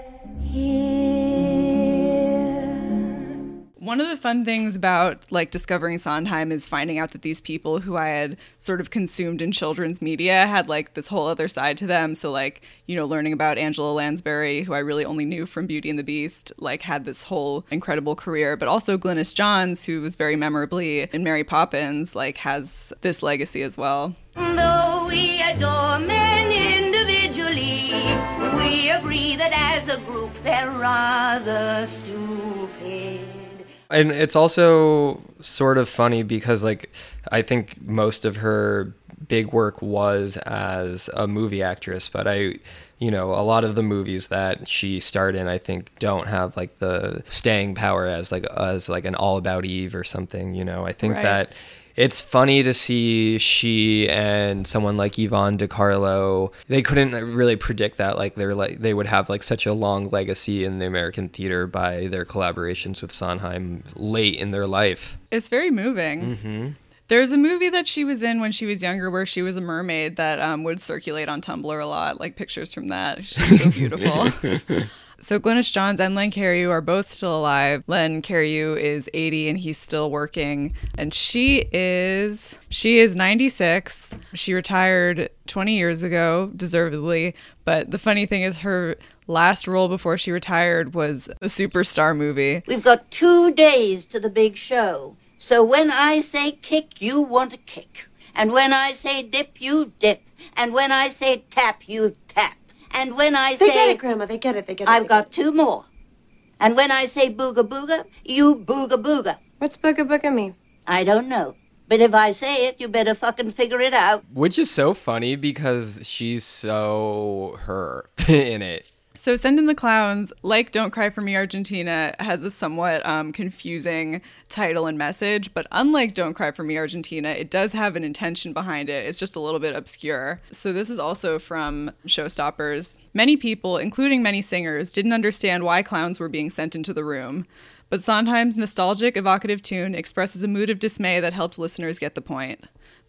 S10: here.
S2: One of the fun things about discovering Sondheim is finding out that these people who I had sort of consumed in children's media had this whole other side to them. So learning about Angela Lansbury, who I really only knew from Beauty and the Beast, had this whole incredible career. But also Glynis Johns, who was very memorably in Mary Poppins, has this legacy as well.
S10: Though we adore men individually, we agree that as a group they're rather stupid.
S3: And it's also sort of funny because I think most of her big work was as a movie actress, but a lot of the movies that she starred in, I think, don't have the staying power as an All About Eve or something. I think that it's funny to see she and someone like Yvonne DiCarlo, they couldn't really predict that they would have such a long legacy in the American theater by their collaborations with Sondheim late in their life.
S2: It's very moving. Mm-hmm. There's a movie that she was in when she was younger where she was a mermaid that would circulate on Tumblr a lot, pictures from that. She's so beautiful. So Glynis Johns and Len Cariou are both still alive. Len Cariou is 80 and he's still working. And she is 96. She retired 20 years ago, deservedly. But the funny thing is her last role before she retired was a Superstar movie.
S10: We've got 2 days to the big show. So when I say kick, you want to kick. And when I say dip, you dip. And when I say tap, you tap. And when I say...
S11: They get it, Grandma. They get it.
S10: I've got 2 more. And when I say booga booga, you booga booga.
S11: What's booga booga mean?
S10: I don't know. But if I say it, you better fucking figure it out.
S3: Which is so funny because she's so her in it.
S2: So Send in the Clowns, like Don't Cry for Me, Argentina, has a somewhat confusing title and message. But unlike Don't Cry for Me, Argentina, it does have an intention behind it. It's just a little bit obscure. So this is also from Showstoppers. Many people, including many singers, didn't understand why clowns were being sent into the room. But Sondheim's nostalgic, evocative tune expresses a mood of dismay that helped listeners get the point.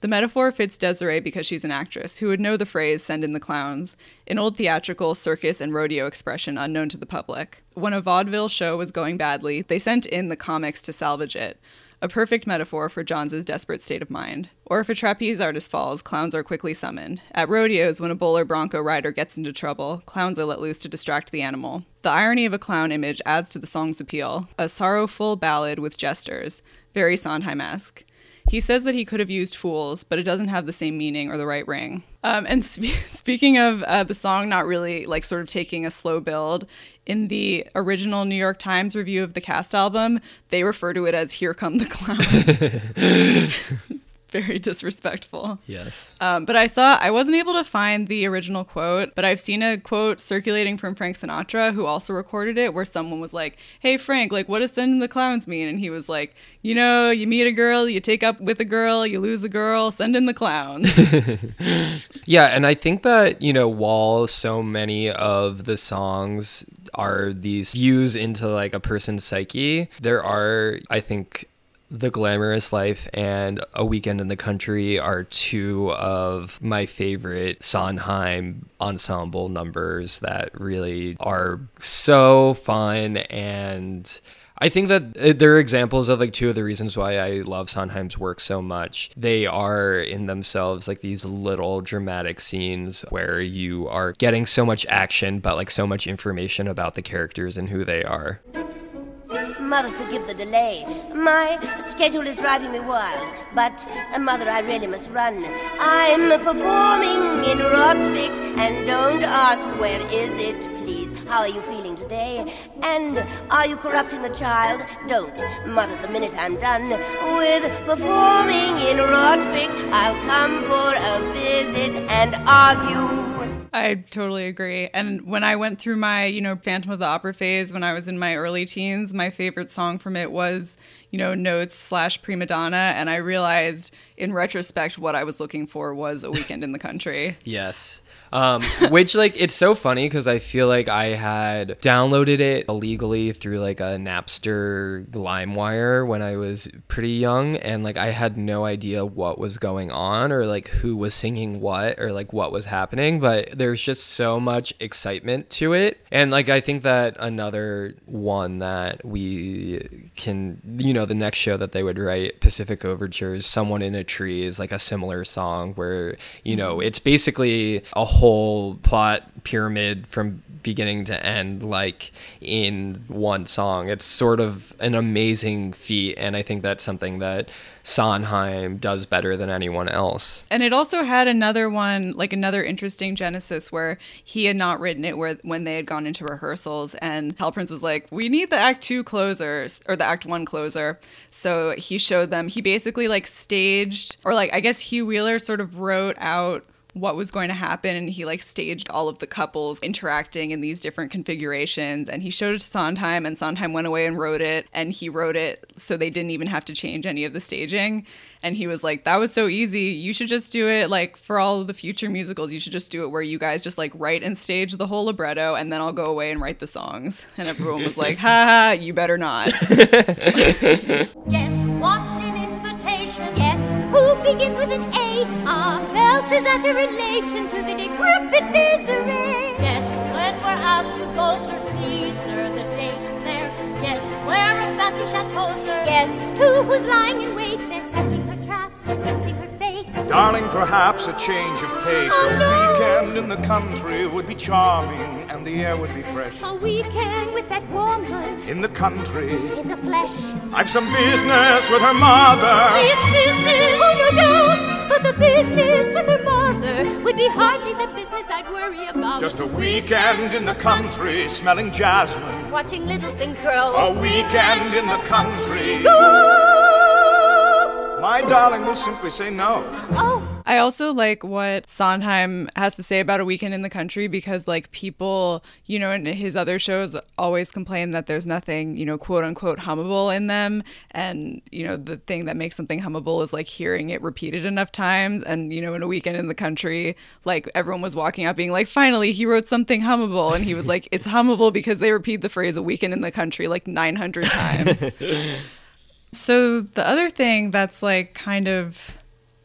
S2: The metaphor fits Desiree because she's an actress who would know the phrase "send in the clowns," an old theatrical, circus, and rodeo expression unknown to the public. When a vaudeville show was going badly, they sent in the comics to salvage it. A perfect metaphor for Johns' desperate state of mind. Or if a trapeze artist falls, clowns are quickly summoned. At rodeos, when a bull or bronco rider gets into trouble, clowns are let loose to distract the animal. The irony of a clown image adds to the song's appeal. A sorrowful ballad with jesters. Very Sondheim-esque. He says that he could have used fools, but it doesn't have the same meaning or the right ring. And speaking of the song not really like sort of taking a slow build, in the original New York Times review of the cast album, they refer to it as "Here Come the Clowns." It's very disrespectful.
S3: Yes.
S2: But I wasn't able to find the original quote, but I've seen a quote circulating from Frank Sinatra, who also recorded it, where someone was like, "Hey Frank, like what does "send in the clowns" mean?" And he was like, "You know, you meet a girl, you take up with a girl, you lose the girl, send in the clowns."
S3: Yeah, and I think that, you know, while so many of the songs are these views into like a person's psyche, there are, I think, The Glamorous Life and A Weekend in the Country are two of my favorite Sondheim ensemble numbers that really are so fun. And I think that there are examples of like two of the reasons why I love Sondheim's work so much. They are in themselves like these little dramatic scenes where you are getting so much action, but like so much information about the characters and who they are.
S12: Mother, forgive the delay. My schedule is driving me wild. But, Mother, I really must run. I'm performing in Rodvik, and don't ask where is it, please. How are you feeling today? And are you corrupting the child? Don't. Mother, the minute I'm done with performing in Rodvik, I'll come for a visit and argue.
S2: I totally agree. And when I went through my, Phantom of the Opera phase when I was in my early teens, my favorite song from it was, Notes/Prima Donna. And I realized in retrospect what I was looking for was A Weekend in the Country.
S3: Yes. Which, like, it's so funny because I feel like I had downloaded it illegally through, like, a Napster LimeWire when I was pretty young, and, like, I had no idea what was going on or, like, who was singing what or, like, what was happening, but there's just so much excitement to it. And, like, I think that another one that we can, the next show that they would write, Pacific Overtures, Someone in a Tree, is, like, a similar song where, it's basically a whole plot pyramid from beginning to end, like, in one song. It's sort of an amazing feat, and I think that's something that Sondheim does better than anyone else.
S2: And it also had another one, like another interesting genesis where he had not written it when they had gone into rehearsals, and Hal Prince was like, we need the Act 2 closer, or the Act 1 closer. So he showed them, he basically like staged, or like I guess Hugh Wheeler sort of wrote out what was going to happen, and he like staged all of the couples interacting in these different configurations, and he showed it to Sondheim, and Sondheim went away and wrote it, and he wrote it so they didn't even have to change any of the staging. And he was like, that was so easy, you should just do it like for all of the future musicals, you should just do it where you guys just like write and stage the whole libretto, and then I'll go away and write the songs. And everyone was like, ha ha, you better not.
S7: Guess what an invitation. Guess who begins with an A. Our belt is at a relation to the decrepit Desiree. Guess when we're asked to go, Sir, see, sir, the date there. Guess where a fancy chateau, sir. Guess to who's lying in wait. They're setting her traps, fixing her face.
S13: Darling, perhaps a change of pace. A weekend in the country would be charming, and the air would be fresh.
S7: A weekend with that woman
S13: in the country,
S7: in the flesh.
S13: I've some business with her mother.
S7: See, it's business, oh no doubt, but the business with her mother would be hardly the business I'd worry about.
S13: Just a weekend in the country, smelling jasmine,
S7: watching little things grow.
S13: A weekend in the country.
S7: Go!
S13: My darling will simply say no.
S7: Oh.
S2: I also like what Sondheim has to say about A Weekend in the Country, because like people, in his other shows always complain that there's nothing, quote unquote hummable in them. And, the thing that makes something hummable is like hearing it repeated enough times. And, in A Weekend in the Country, like everyone was walking out being like, finally, he wrote something hummable. And he was like, it's hummable because they repeat the phrase A Weekend in the Country like 900 times. So the other thing that's like kind of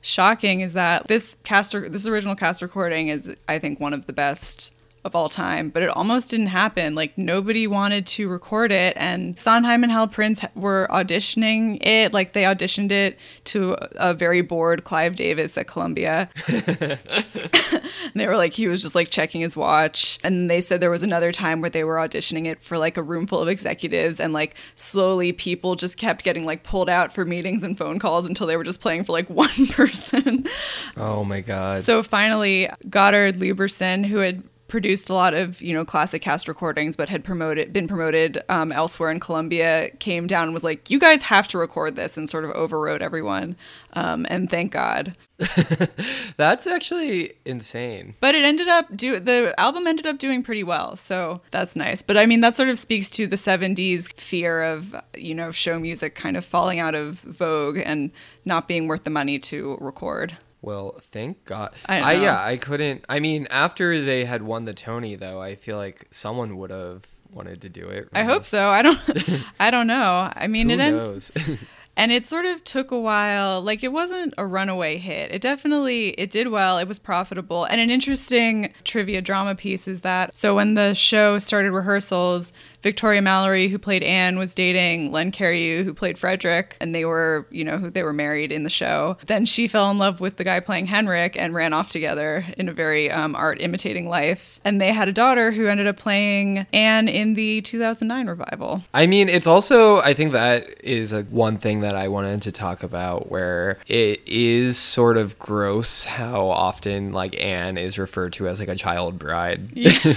S2: shocking is that this original cast recording is, I think, one of the best of all time, but it almost didn't happen. Like, nobody wanted to record it, and Sondheim and Hal Prince were auditioning it. Like, they auditioned it to a very bored Clive Davis at Columbia. And they were like, he was just like checking his watch. And they said there was another time where they were auditioning it for like a room full of executives, and like slowly people just kept getting like pulled out for meetings and phone calls until they were just playing for like one person.
S3: Oh my God.
S2: So finally, Goddard Lieberson, who had produced a lot of, classic cast recordings, but had been promoted elsewhere in Columbia, came down and was like, you guys have to record this, and sort of overrode everyone. And thank God.
S3: That's actually insane.
S2: But the album ended up doing pretty well, so that's nice. But I mean, that sort of speaks to the 70s fear of, show music kind of falling out of vogue and not being worth the money to record.
S3: Well, thank God.
S2: I
S3: couldn't. I mean, after they had won the Tony, though, I feel like someone would have wanted to do it. Right?
S2: I hope so. I don't know. I mean,
S3: Who knows?
S2: And it sort of took a while. Like, it wasn't a runaway hit. It did well. It was profitable. And an interesting trivia drama piece is that, so when the show started rehearsals, Victoria Mallory, who played Anne, was dating Len Cariou, who played Frederick, and they were married in the show. Then she fell in love with the guy playing Henrik and ran off together in a very art imitating life. And they had a daughter who ended up playing Anne in the 2009 revival.
S3: I mean, it's also, I think that is one thing that I wanted to talk about, where it is sort of gross how often like Anne is referred to as like a child bride.
S2: Yeah.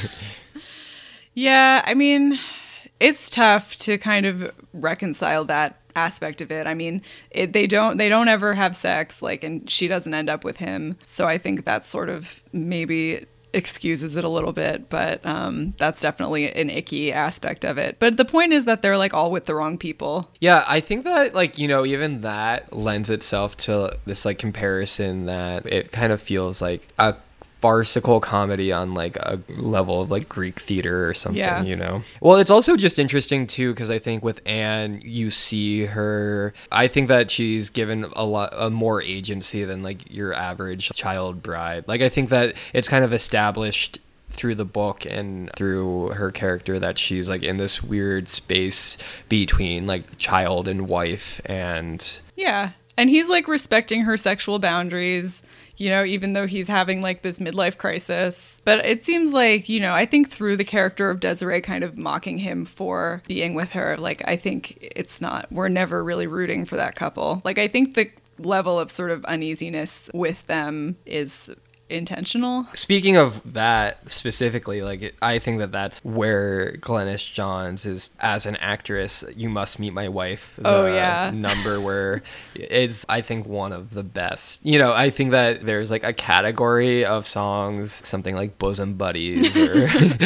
S2: Yeah, I mean, it's tough to kind of reconcile that aspect of it. I mean, they don't ever have sex, like, and she doesn't end up with him. So I think that sort of maybe excuses it a little bit, but that's definitely an icky aspect of it. But the point is that they're like all with the wrong people.
S3: Yeah, I think that like, even that lends itself to this like comparison that it kind of feels like a farcical comedy on like a level of like Greek theater or something, Well, it's also just interesting too, because I think with Anne, you see her, I think that she's given a more agency than like your average child bride. Like, I think that it's kind of established through the book and through her character that she's like in this weird space between like child and wife. And
S2: yeah, and he's like respecting her sexual boundaries, even though he's having like this midlife crisis. But it seems like, I think through the character of Desiree kind of mocking him for being with her, like, I think we're never really rooting for that couple. Like, I think the level of sort of uneasiness with them is intentional.
S3: Speaking of that specifically, like, I think that that's where Glynis Johns is as an actress. You Must Meet My Wife. Number where it's, I think, one of the best. I think that there's like a category of songs, something like Bosom Buddies or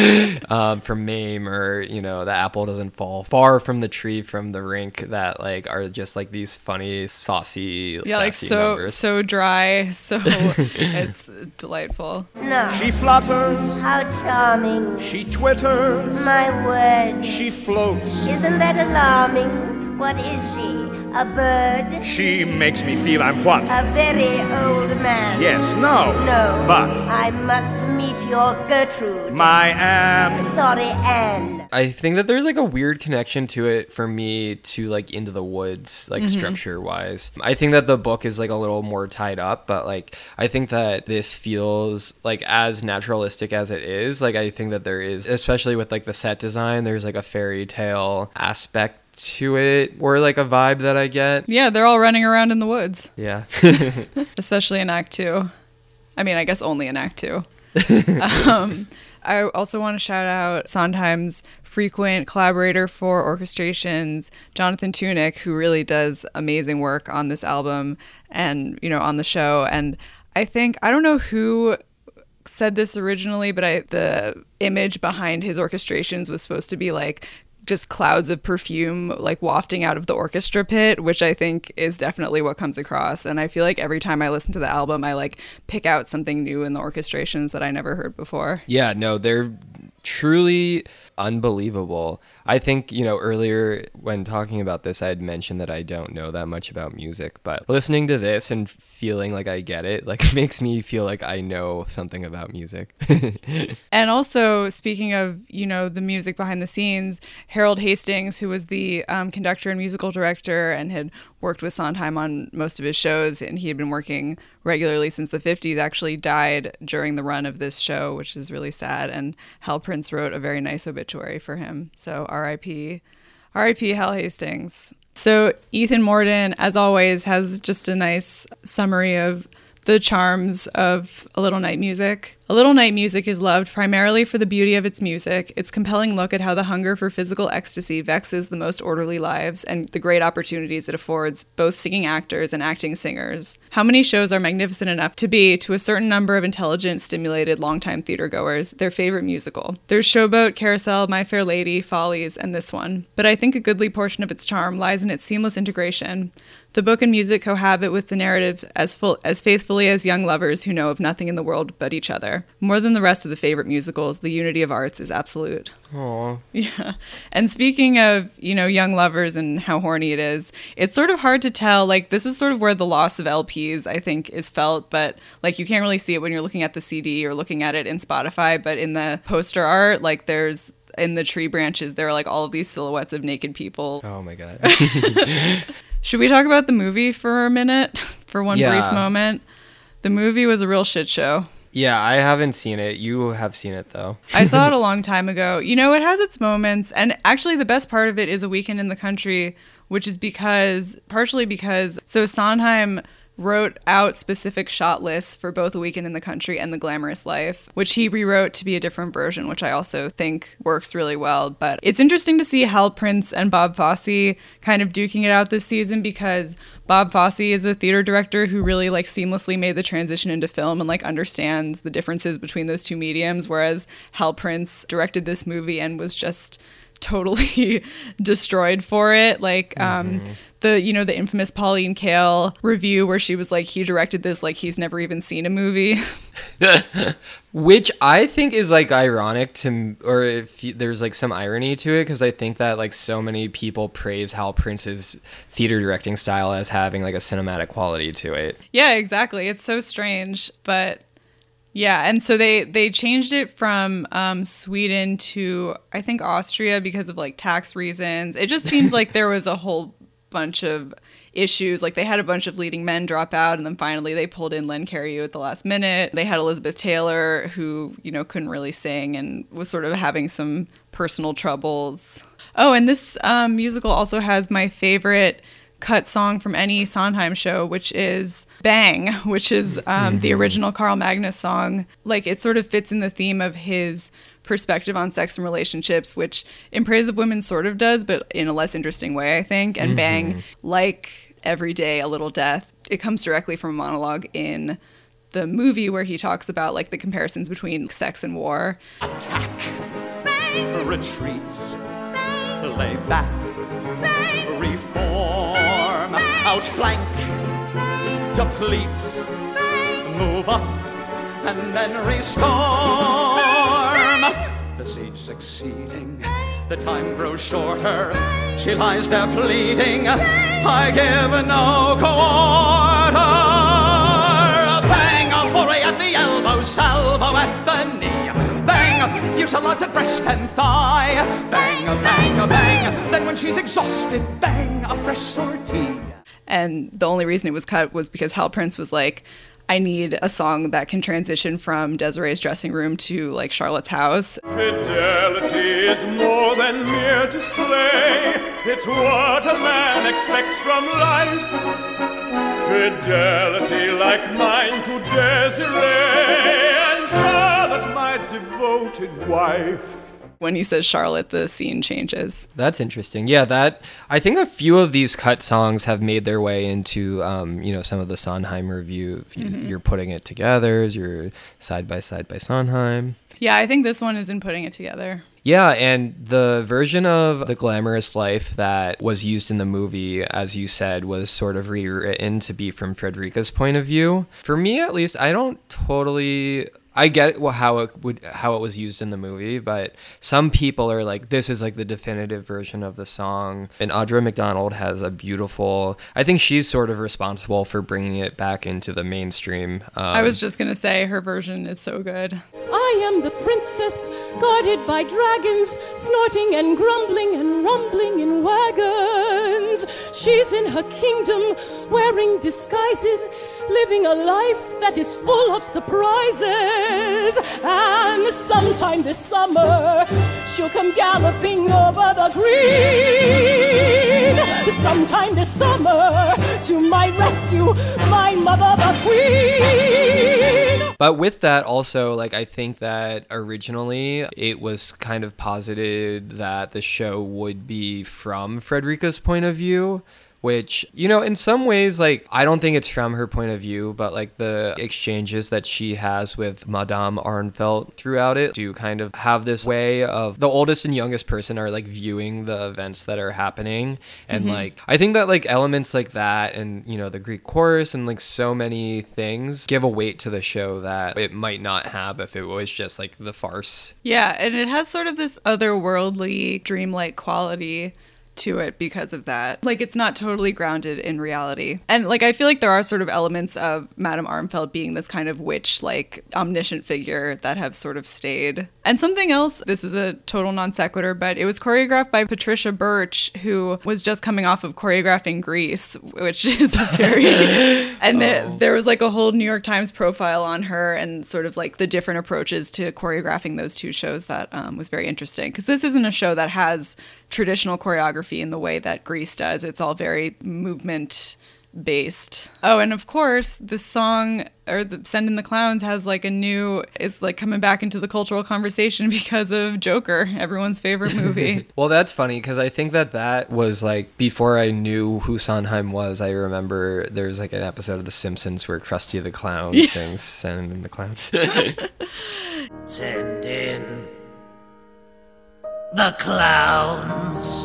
S3: from Mame, or The Apple Doesn't Fall Far from the Tree from the Rink, that like are just like these funny, saucy, sassy numbers.
S2: So dry, so it's delightful.
S12: No.
S13: She flutters.
S12: How charming.
S13: She twitters.
S12: My word.
S13: She floats.
S12: Isn't that alarming? What is she? A bird?
S13: She makes me feel I'm what?
S12: A very old man.
S13: Yes, no.
S12: No.
S13: But
S12: I must meet your Gertrude.
S13: My Anne.
S12: Sorry, Anne.
S3: I think that there's like a weird connection to it for me to like Into the Woods, like structure wise. I think that the book is like a little more tied up, but like I think that this feels like as naturalistic as it is. Like, I think that there is, especially with like the set design, there's like a fairy tale aspect to it, or like a vibe that I get.
S2: Yeah, they're all running around in the woods.
S3: Yeah.
S2: Especially in Act 2. I mean, I guess only in Act 2. I also want to shout out Sondheim's frequent collaborator for orchestrations, Jonathan Tunick, who really does amazing work on this album and, on the show. And I don't know who said this originally, but the image behind his orchestrations was supposed to be like just clouds of perfume like wafting out of the orchestra pit, which I think is definitely what comes across. And I feel like every time I listen to the album, I like pick out something new in the orchestrations that I never heard before.
S3: Yeah, no, they're truly unbelievable. I think, earlier when talking about this, I had mentioned that I don't know that much about music, but listening to this and feeling like I get it, like, makes me feel like I know something about music.
S2: And also, speaking of, the music behind the scenes, Harold Hastings, who was the conductor and musical director and had worked with Sondheim on most of his shows, and he had been working regularly since the 50s, actually died during the run of this show, which is really sad. And Hal Prince wrote a very nice obituary for him. So R.I.P. Hal Hastings. So Ethan Mordden, as always, has just a nice summary of the charms of A Little Night Music. A Little Night Music is loved primarily for the beauty of its music, its compelling look at how the hunger for physical ecstasy vexes the most orderly lives, and the great opportunities it affords both singing actors and acting singers. How many shows are magnificent enough to be, to a certain number of intelligent, stimulated, longtime theater goers, their favorite musical? There's Showboat, Carousel, My Fair Lady, Follies, and this one. But I think a goodly portion of its charm lies in its seamless integration. The book and music cohabit with the narrative as faithfully as young lovers who know of nothing in the world but each other. More than the rest of the favorite musicals, the unity of arts is absolute.
S3: Aww.
S2: Yeah. And speaking of, young lovers and how horny it is, it's sort of hard to tell. Like, this is sort of where the loss of LPs, I think, is felt. But, like, you can't really see it when you're looking at the CD or looking at it in Spotify. But in the poster art, like, there's... in the tree branches, there are, like, all of these silhouettes of naked people.
S3: Oh, my God.
S2: Should we talk about the movie for a minute? For one brief moment? The movie was a real shit show.
S3: Yeah, I haven't seen it. You have seen it, though.
S2: I saw it a long time ago. It has its moments. And actually, the best part of it is A Weekend in the Country, which is partially because Sondheim wrote out specific shot lists for both A Weekend in the Country and The Glamorous Life, which he rewrote to be a different version, which I also think works really well. But it's interesting to see Hal Prince and Bob Fosse kind of duking it out this season, because Bob Fosse is a theater director who really seamlessly made the transition into film and understands the differences between those two mediums, whereas Hal Prince directed this movie and was just totally destroyed for it. The infamous Pauline Kael review where she was like, he directed this like he's never even seen a movie.
S3: Which I think is ironic or if there's some irony to it, because I think that so many people praise Hal Prince's theater directing style as having a cinematic quality to it.
S2: Yeah, exactly. It's so strange, but yeah, and so they changed it from Sweden to, I think, Austria because of tax reasons. It just seems like there was a whole bunch of issues. They had a bunch of leading men drop out, and then finally they pulled in Len Cariou at the last minute. They had Elizabeth Taylor, who couldn't really sing and was sort of having some personal troubles. Oh, and this musical also has my favorite cut song from any Sondheim show, which is Bang, which is the original Carl Magnus song. It sort of fits in the theme of his perspective on sex and relationships, which In Praise of Women sort of does, but in a less interesting way, I think. And Bang, like Every Day, A Little Death, it comes directly from a monologue in the movie where he talks about the comparisons between sex and war.
S9: Attack. Bang. Retreat. Bang. Lay back. Bang. Reform. Bang. Outflank. Bang. Deplete. Bang. Move up and then restore. The siege succeeding, the time grows shorter. She lies there pleading, I give no quarter. Bang, a foray at the elbow, salvo at the knee. Bang, fusillades at breast and thigh. Bang, bang, bang. Then when she's exhausted, bang, a fresh sortie.
S2: And the only reason it was cut was because Hal Prince was like, I need a song that can transition from Desiree's dressing room to Charlotte's house.
S4: Fidelity is more than mere display. It's what a man expects from life. Fidelity like mine to Desiree, and Charlotte, my devoted wife.
S2: When he says Charlotte, the scene changes.
S3: That's interesting. Yeah, I think a few of these cut songs have made their way into, some of the Sondheim review. You're putting it together as your side by Sondheim.
S2: Yeah, I think this one is in Putting It Together.
S3: Yeah, and the version of The Glamorous Life that was used in the movie, as you said, was sort of rewritten to be from Frederica's point of view. For me, at least, I don't totally I get how it was used in the movie, but some people are like, this is like the definitive version of the song. And Audra McDonald has a beautiful, I think she's sort of responsible for bringing it back into the mainstream.
S2: I was just going to say her version is so good.
S8: I am the princess, guarded by dragons, snorting and grumbling and rumbling in wagons. She's in her kingdom, wearing disguises, living a life that is full of surprises. And sometime this summer, she'll come galloping over the green. Sometime this summer, to my rescue, my mother the queen.
S3: But with that also, like, I think that originally it was kind of posited that the show would be from Frederica's point of view, which, you know, in some ways, like, I don't think it's from her point of view, but like the exchanges that she has with Madame Arnfeldt throughout it do kind of have this way of the oldest and youngest person are like viewing the events that are happening. And like, I think that like elements like that and, you know, the Greek chorus and like so many things give a weight to the show that it might not have if it was just like the farce.
S2: Yeah, and it has sort of this otherworldly, dreamlike quality to it because of that. Like, it's not totally grounded in reality. And like, I feel like there are sort of elements of Madame Arnfeldt being this kind of witch, like omniscient figure that have sort of stayed. And something else, this is a total non sequitur, but it was choreographed by Patricia Birch, who was just coming off of choreographing Grease, which is a very, and there was like a whole New York Times profile on her and sort of like the different approaches to choreographing those two shows that was very interesting. Because this isn't a show that has traditional choreography in the way that Grease does. It's all very movement based. Oh, and of course, the song, or the Send in the Clowns, has like it's like coming back into the cultural conversation because of Joker, everyone's favorite movie.
S3: Well, that's funny because I think that was like before I knew who Sondheim was. I remember there's like an episode of The Simpsons where Krusty the Clown sings Send in the Clowns.
S14: Send in the clowns,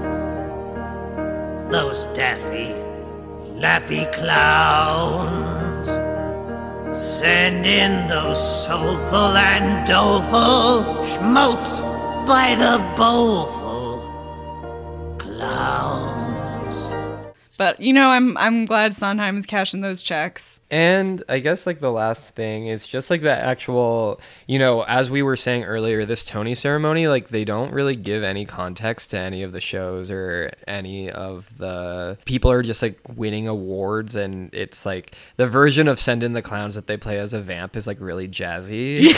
S14: those daffy, laffy clowns. Send in those soulful and doleful schmaltz by the bowlful clowns.
S2: But, you know, I'm glad Sondheim is cashing those checks.
S3: And I guess like the last thing is just like the actual, you know, as we were saying earlier, this Tony ceremony, like they don't really give any context to any of the shows or any of the people are just like winning awards. And it's like the version of Send in the Clowns that they play as a vamp is like really jazzy.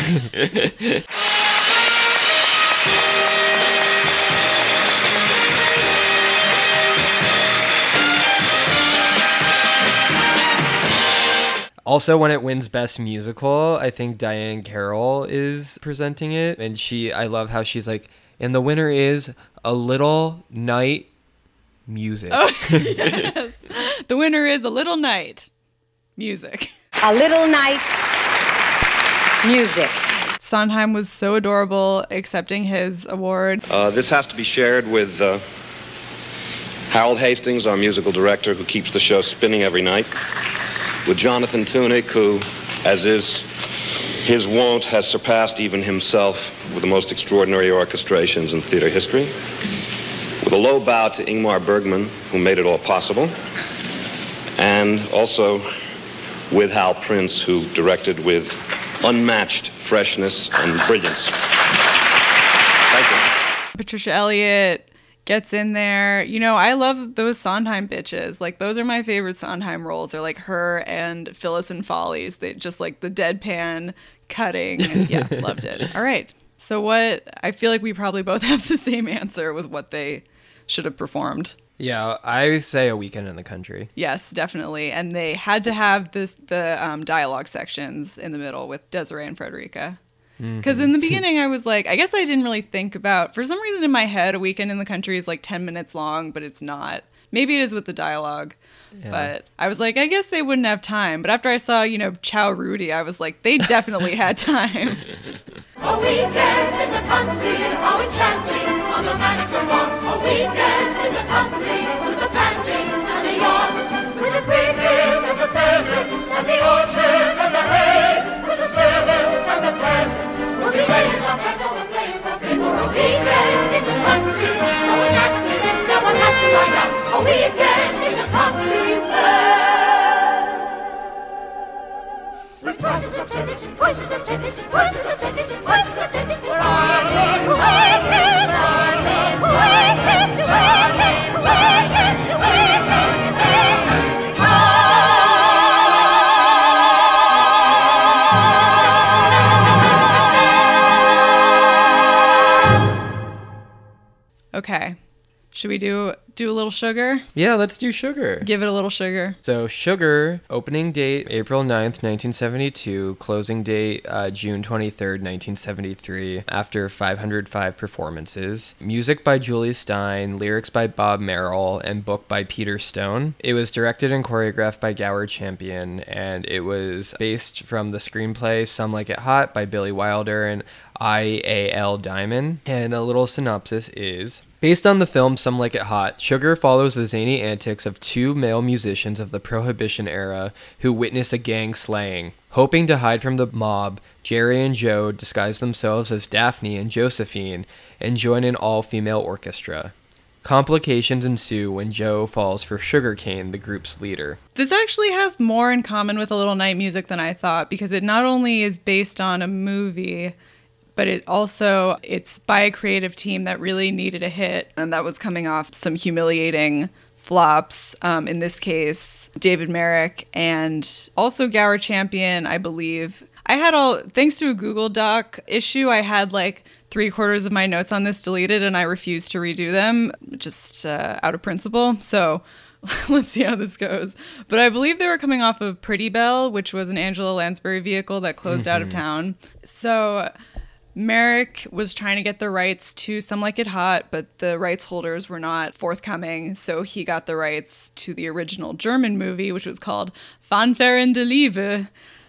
S3: Also, when it wins Best Musical, I think Diane Carroll is presenting it. And I love how she's like, and the winner is A Little Night Music.
S2: Oh, yes. The winner is A Little Night Music.
S15: A Little Night Music.
S2: Sondheim was so adorable accepting his award.
S16: This has to be shared with Harold Hastings, our musical director, who keeps the show spinning every night. With Jonathan Tunick, who, as is his wont, has surpassed even himself with the most extraordinary orchestrations in theater history. With a low bow to Ingmar Bergman, who made it all possible. And also with Hal Prince, who directed with unmatched freshness and brilliance. Thank you.
S2: Patricia Elliott gets in there. You know, I love those Sondheim bitches. Like, those are my favorite Sondheim roles. They're like her and Phyllis and Follies. They just like the deadpan cutting. And yeah, loved it. All right. So I feel like we probably both have the same answer with what they should have performed.
S3: Yeah, I say A Weekend in the Country.
S2: Yes, definitely. And they had to have the dialogue sections in the middle with Desiree and Frederica. Because in the beginning, I was like, I guess I didn't really think about, for some reason in my head, A Weekend in the Country is like 10 minutes long, but it's not. Maybe it is with the dialogue. Yeah. But I was like, I guess they wouldn't have time. But after I saw, you know, Ciao Rudy, I was like, they definitely had time.
S7: A weekend in the country, how enchanting on the manicure wands. A weekend in the country with the panting and the yawns, with the crickets and the pheasants and the orchards and the hay, with the servants and the
S8: upset? Is it worse? Is upset? Is it worse? Is upset? Is it Rodin, Wicked, Rodin, Wicked, Wicked, Wicked, Wicked, Wicked,
S2: Okay. Should we do a little Sugar?
S3: Yeah, let's do Sugar.
S2: Give it a little Sugar.
S3: So Sugar, opening date April 9th, 1972, closing date June 23rd, 1973, after 505 performances. Music by Julie Stein, lyrics by Bob Merrill, and book by Peter Stone. It was directed and choreographed by Gower Champion, and it was based from the screenplay Some Like It Hot by Billy Wilder and I.A.L. Diamond. And a little synopsis is: based on the film Some Like It Hot, Sugar follows the zany antics of two male musicians of the Prohibition era who witness a gang slaying. Hoping to hide from the mob, Jerry and Joe disguise themselves as Daphne and Josephine and join an all-female orchestra. Complications ensue when Joe falls for Sugarcane, the group's leader.
S2: This actually has more in common with A Little Night Music than I thought, because it not only is based on a movie, but it's by a creative team that really needed a hit, and that was coming off some humiliating flops. In this case, David Merrick and also Gower Champion, I believe. Thanks to a Google Doc issue, I had like 3/4 of my notes on this deleted, and I refused to redo them, just out of principle. So let's see how this goes. But I believe they were coming off of Pretty Belle, which was an Angela Lansbury vehicle that closed out of town. So Merrick was trying to get the rights to Some Like It Hot, but the rights holders were not forthcoming, so he got the rights to the original German movie, which was called Fanfaren de Liebe,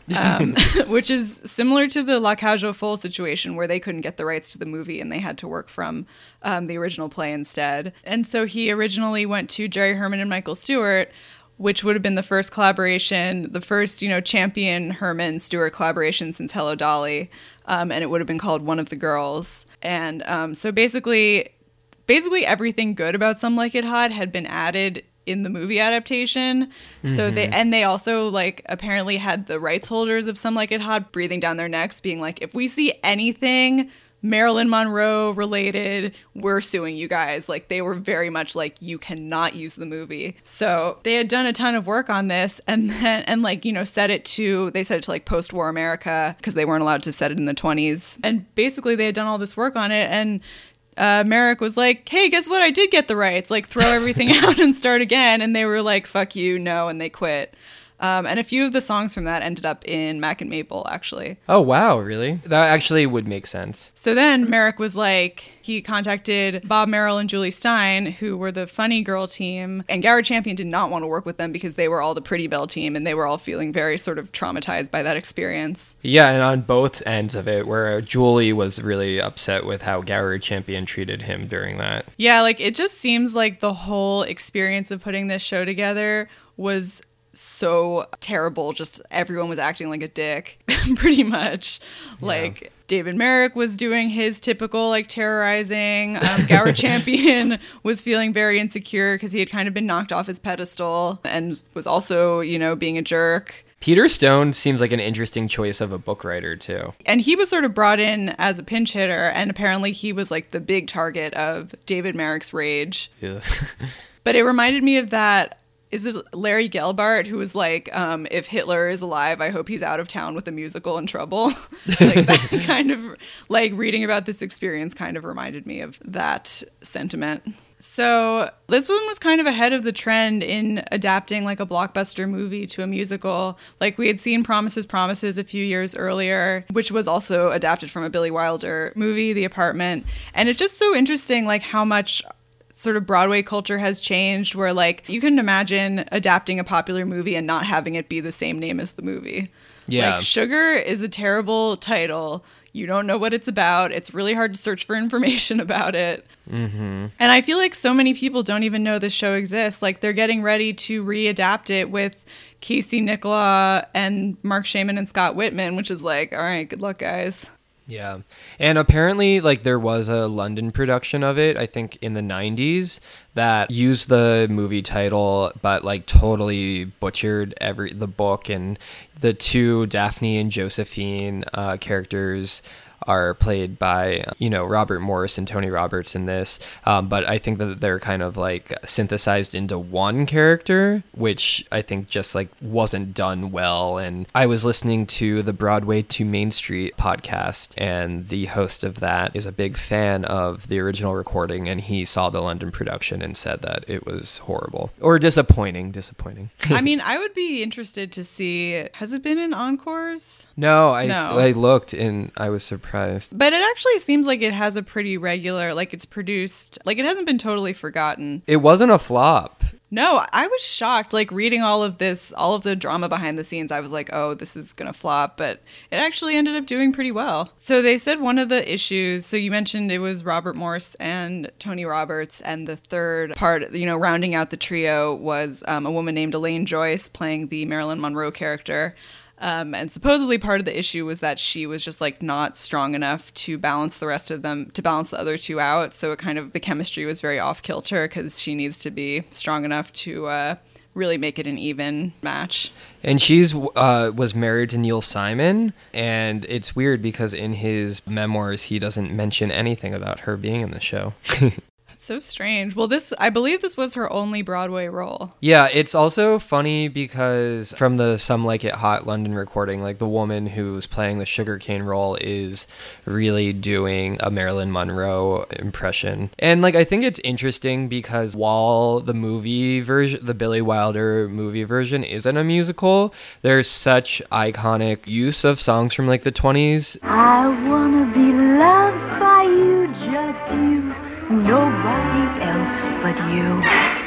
S2: which is similar to the La Cage aux Folles situation, where they couldn't get the rights to the movie and they had to work from the original play instead. And so he originally went to Jerry Herman and Michael Stewart, which would have been the first collaboration, the first, Champion Herman Stewart collaboration since Hello Dolly. And it would have been called One of the Girls. And so basically everything good about Some Like It Hot had been added in the movie adaptation. So they also apparently had the rights holders of Some Like It Hot breathing down their necks, being like, if we see anything Marilyn Monroe related, we're suing you guys. They were very much like, you cannot use the movie. So they had done a ton of work on this, and set it to post-war America, because they weren't allowed to set it in the 20s. And basically they had done all this work on it, and Merrick was like, hey, guess what? I did get the rights. Throw everything out and start again. And they were like, fuck you, no, and they quit. And a few of the songs from that ended up in Mac and Maple, actually.
S3: Oh, wow, really? That actually would make sense.
S2: So then Merrick was like, he contacted Bob Merrill and Julie Stein, who were the Funny Girl team, and Gower Champion did not want to work with them because they were all the Pretty Belle team, and they were all feeling very sort of traumatized by that experience.
S3: Yeah, and on both ends of it, where Julie was really upset with how Gower Champion treated him during that.
S2: Yeah, it just seems like the whole experience of putting this show together was so terrible. Just everyone was acting like a dick, pretty much. Yeah. David Merrick was doing his typical terrorizing. Gower Champion was feeling very insecure because he had kind of been knocked off his pedestal and was also, being a jerk.
S3: Peter Stone seems like an interesting choice of a book writer, too.
S2: And he was sort of brought in as a pinch hitter, and apparently he was the big target of David Merrick's rage. Yeah. But it reminded me of that. Is it Larry Gelbart who was if Hitler is alive, I hope he's out of town with a musical in trouble? That kind of reading about this experience kind of reminded me of that sentiment. So this one was kind of ahead of the trend in adapting a blockbuster movie to a musical. We had seen Promises, Promises a few years earlier, which was also adapted from a Billy Wilder movie, The Apartment. And it's just so interesting how much sort of Broadway culture has changed, where you can imagine adapting a popular movie and not having it be the same name as the movie.
S3: Yeah.
S2: Sugar is a terrible title. You don't know what it's about. It's really hard to search for information about it. Mm-hmm. And I feel so many people don't even know this show exists. They're getting ready to readapt it with Casey Nicholaw and Mark Shaman and Scott Whitman, which is all right, good luck, guys.
S3: Yeah. And apparently, like, there was a London production of it, I think in the 90s, that used the movie title, but like totally butchered the book. And the two Daphne and Josephine characters are played by, Robert Morse and Tony Roberts in this. But I think that they're kind of like synthesized into one character, which I think just like wasn't done well. And I was listening to the Broadway to Main Street podcast, and the host of that is a big fan of the original recording, and he saw the London production and said that it was horrible or disappointing.
S2: I mean, I would be interested to see, has it been in encores?
S3: No, I looked and I was surprised.
S2: But it actually seems like it has a pretty regular, like it's produced, like it hasn't been totally forgotten.
S3: It wasn't a flop.
S2: No, I was shocked, like reading all of the drama behind the scenes. I was like, oh, this is going to flop, but it actually ended up doing pretty well. So they said one of the issues, so you mentioned it was Robert Morse and Tony Roberts, and the third part, rounding out the trio was a woman named Elaine Joyce playing the Marilyn Monroe character. And supposedly part of the issue was that she was just like not strong enough to balance the rest of them, to balance the other two out. So it kind of, the chemistry was very off kilter because she needs to be strong enough to really make it an even match.
S3: And she's was married to Neil Simon, and it's weird because in his memoirs he doesn't mention anything about her being in the show.
S2: So strange. Well, I believe this was her only Broadway role.
S3: Yeah, it's also funny because from the Some Like It Hot London recording, like the woman who's playing the sugarcane role is really doing a Marilyn Monroe impression. And like I think it's interesting because while the movie version, the Billy Wilder movie version isn't a musical, there's such iconic use of songs from like the 20s.
S15: I wanna be loved by you, just you. Nobody else but you.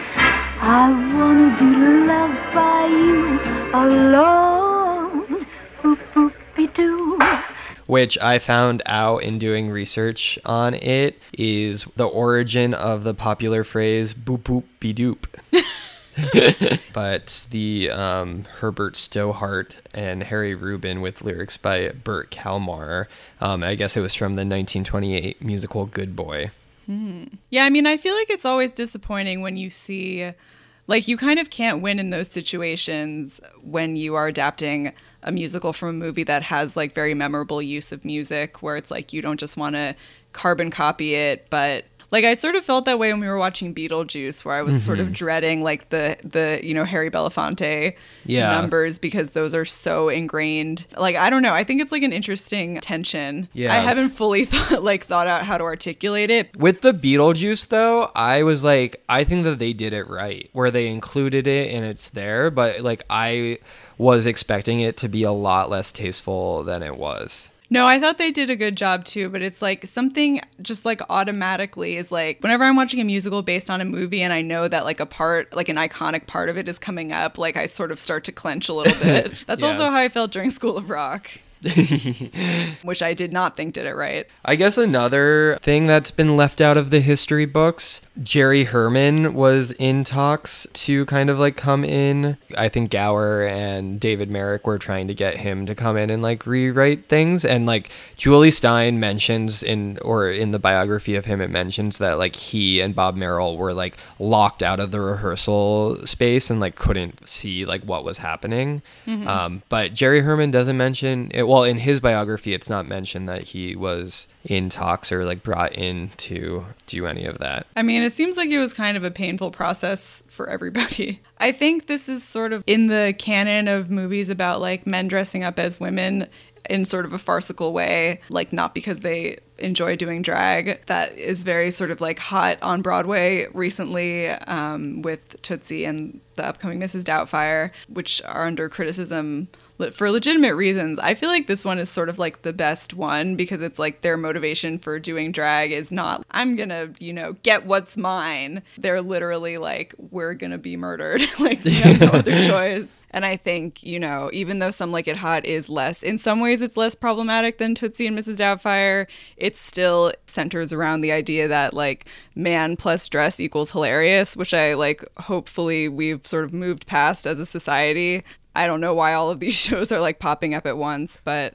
S15: I wanna be loved by you alone. Boop boop be doo.
S3: Which I found out in doing research on it is the origin of the popular phrase boop boop be doop. But the Herbert Stohart and Harry Rubin with lyrics by Burt Kalmar, I guess it was from the 1928 musical Good Boy.
S2: Yeah, I mean, I feel like it's always disappointing when you see, like, you kind of can't win in those situations when you are adapting a musical from a movie that has, like, very memorable use of music, where it's like you don't just want to carbon copy it, but... Like, I sort of felt that way when we were watching Beetlejuice, where I was sort of dreading, like, the Harry Belafonte numbers, because those are so ingrained. Like, I don't know. I think it's, like, an interesting tension. Yeah. I haven't fully thought out how to articulate it.
S3: With the Beetlejuice, though, I was like, I think that they did it right, where they included it and it's there. But, like, I was expecting it to be a lot less tasteful than it was.
S2: No, I thought they did a good job too, but it's like something just like automatically is like whenever I'm watching a musical based on a movie and I know that like a part, like an iconic part of it is coming up, like I sort of start to clench a little bit. That's also how I felt during School of Rock. Which I did not think did it right.
S3: I guess another thing that's been left out of the history books, Jerry Herman was in talks to kind of like come in. I think Gower and David Merrick were trying to get him to come in and like rewrite things. And like Julie Stein mentions in the biography of him, it mentions that like he and Bob Merrill were like locked out of the rehearsal space and like couldn't see like what was happening. But Jerry Herman doesn't mention it. Well, in his biography, it's not mentioned that he was in talks or like brought in to do any of that.
S2: I mean, it seems like it was kind of a painful process for everybody. I think this is sort of in the canon of movies about like men dressing up as women in sort of a farcical way, like not because they enjoy doing drag. That is very sort of like hot on Broadway recently with Tootsie and the upcoming Mrs. Doubtfire, which are under criticism for legitimate reasons. I feel like this one is sort of like the best one because it's like their motivation for doing drag is not, I'm gonna, get what's mine. They're literally like, we're gonna be murdered. Like, they have no other choice. And I think, even though Some Like It Hot is less, in some ways it's less problematic than Tootsie and Mrs. Doubtfire, it still centers around the idea that like man plus dress equals hilarious, which I like, hopefully we've sort of moved past as a society. I don't know why all of these shows are like popping up at once, but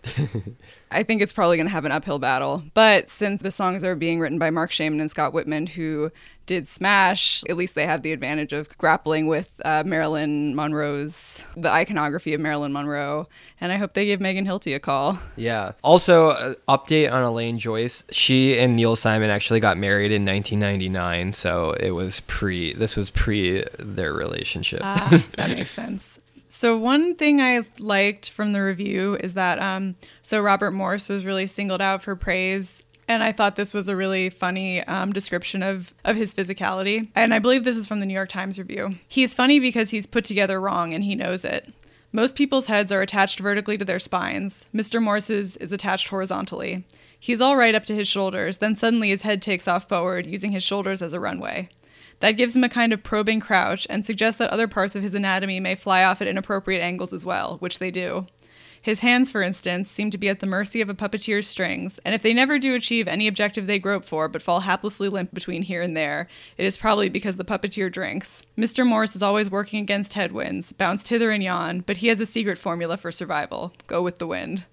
S2: I think it's probably going to have an uphill battle. But since the songs are being written by Mark Shaman and Scott Whitman, who did Smash, at least they have the advantage of grappling with Marilyn Monroe's, the iconography of Marilyn Monroe. And I hope they give Megan Hilty a call.
S3: Yeah. Also, update on Elaine Joyce. She and Neil Simon actually got married in 1999, so this was pre their relationship.
S2: That makes sense. So one thing I liked from the review is that so Robert Morse was really singled out for praise. And I thought this was a really funny description of his physicality. And I believe this is from the New York Times review. He's funny because he's put together wrong and he knows it. Most people's heads are attached vertically to their spines. Mr. Morse's is attached horizontally. He's all right up to his shoulders, then suddenly his head takes off forward, using his shoulders as a runway. That gives him a kind of probing crouch and suggests that other parts of his anatomy may fly off at inappropriate angles as well, which they do. His hands, for instance, seem to be at the mercy of a puppeteer's strings, and if they never do achieve any objective they grope for but fall haplessly limp between here and there, it is probably because the puppeteer drinks. Mr. Morse is always working against headwinds, bounced hither and yon, but he has a secret formula for survival. Go with the wind.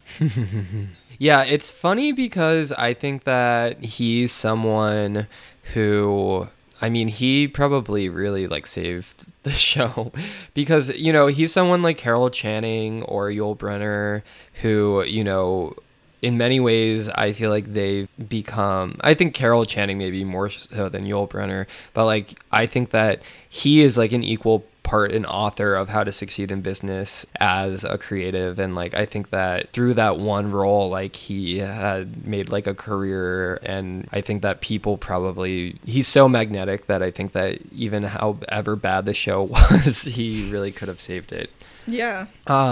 S3: Yeah, it's funny because I think that he's someone who... I mean, he probably really like saved the show because, you know, he's someone like Carol Channing or Yul Brynner who, you know, in many ways, I feel like they've become, I think Carol Channing maybe more so than Yul Brynner, but like, I think that he is like an equal part an author of How to Succeed in Business as a creative. And like, I think that through that one role, like he had made like a career, and I think that people probably, he's so magnetic that I think that even however bad the show was, he really could have saved it.
S2: Yeah.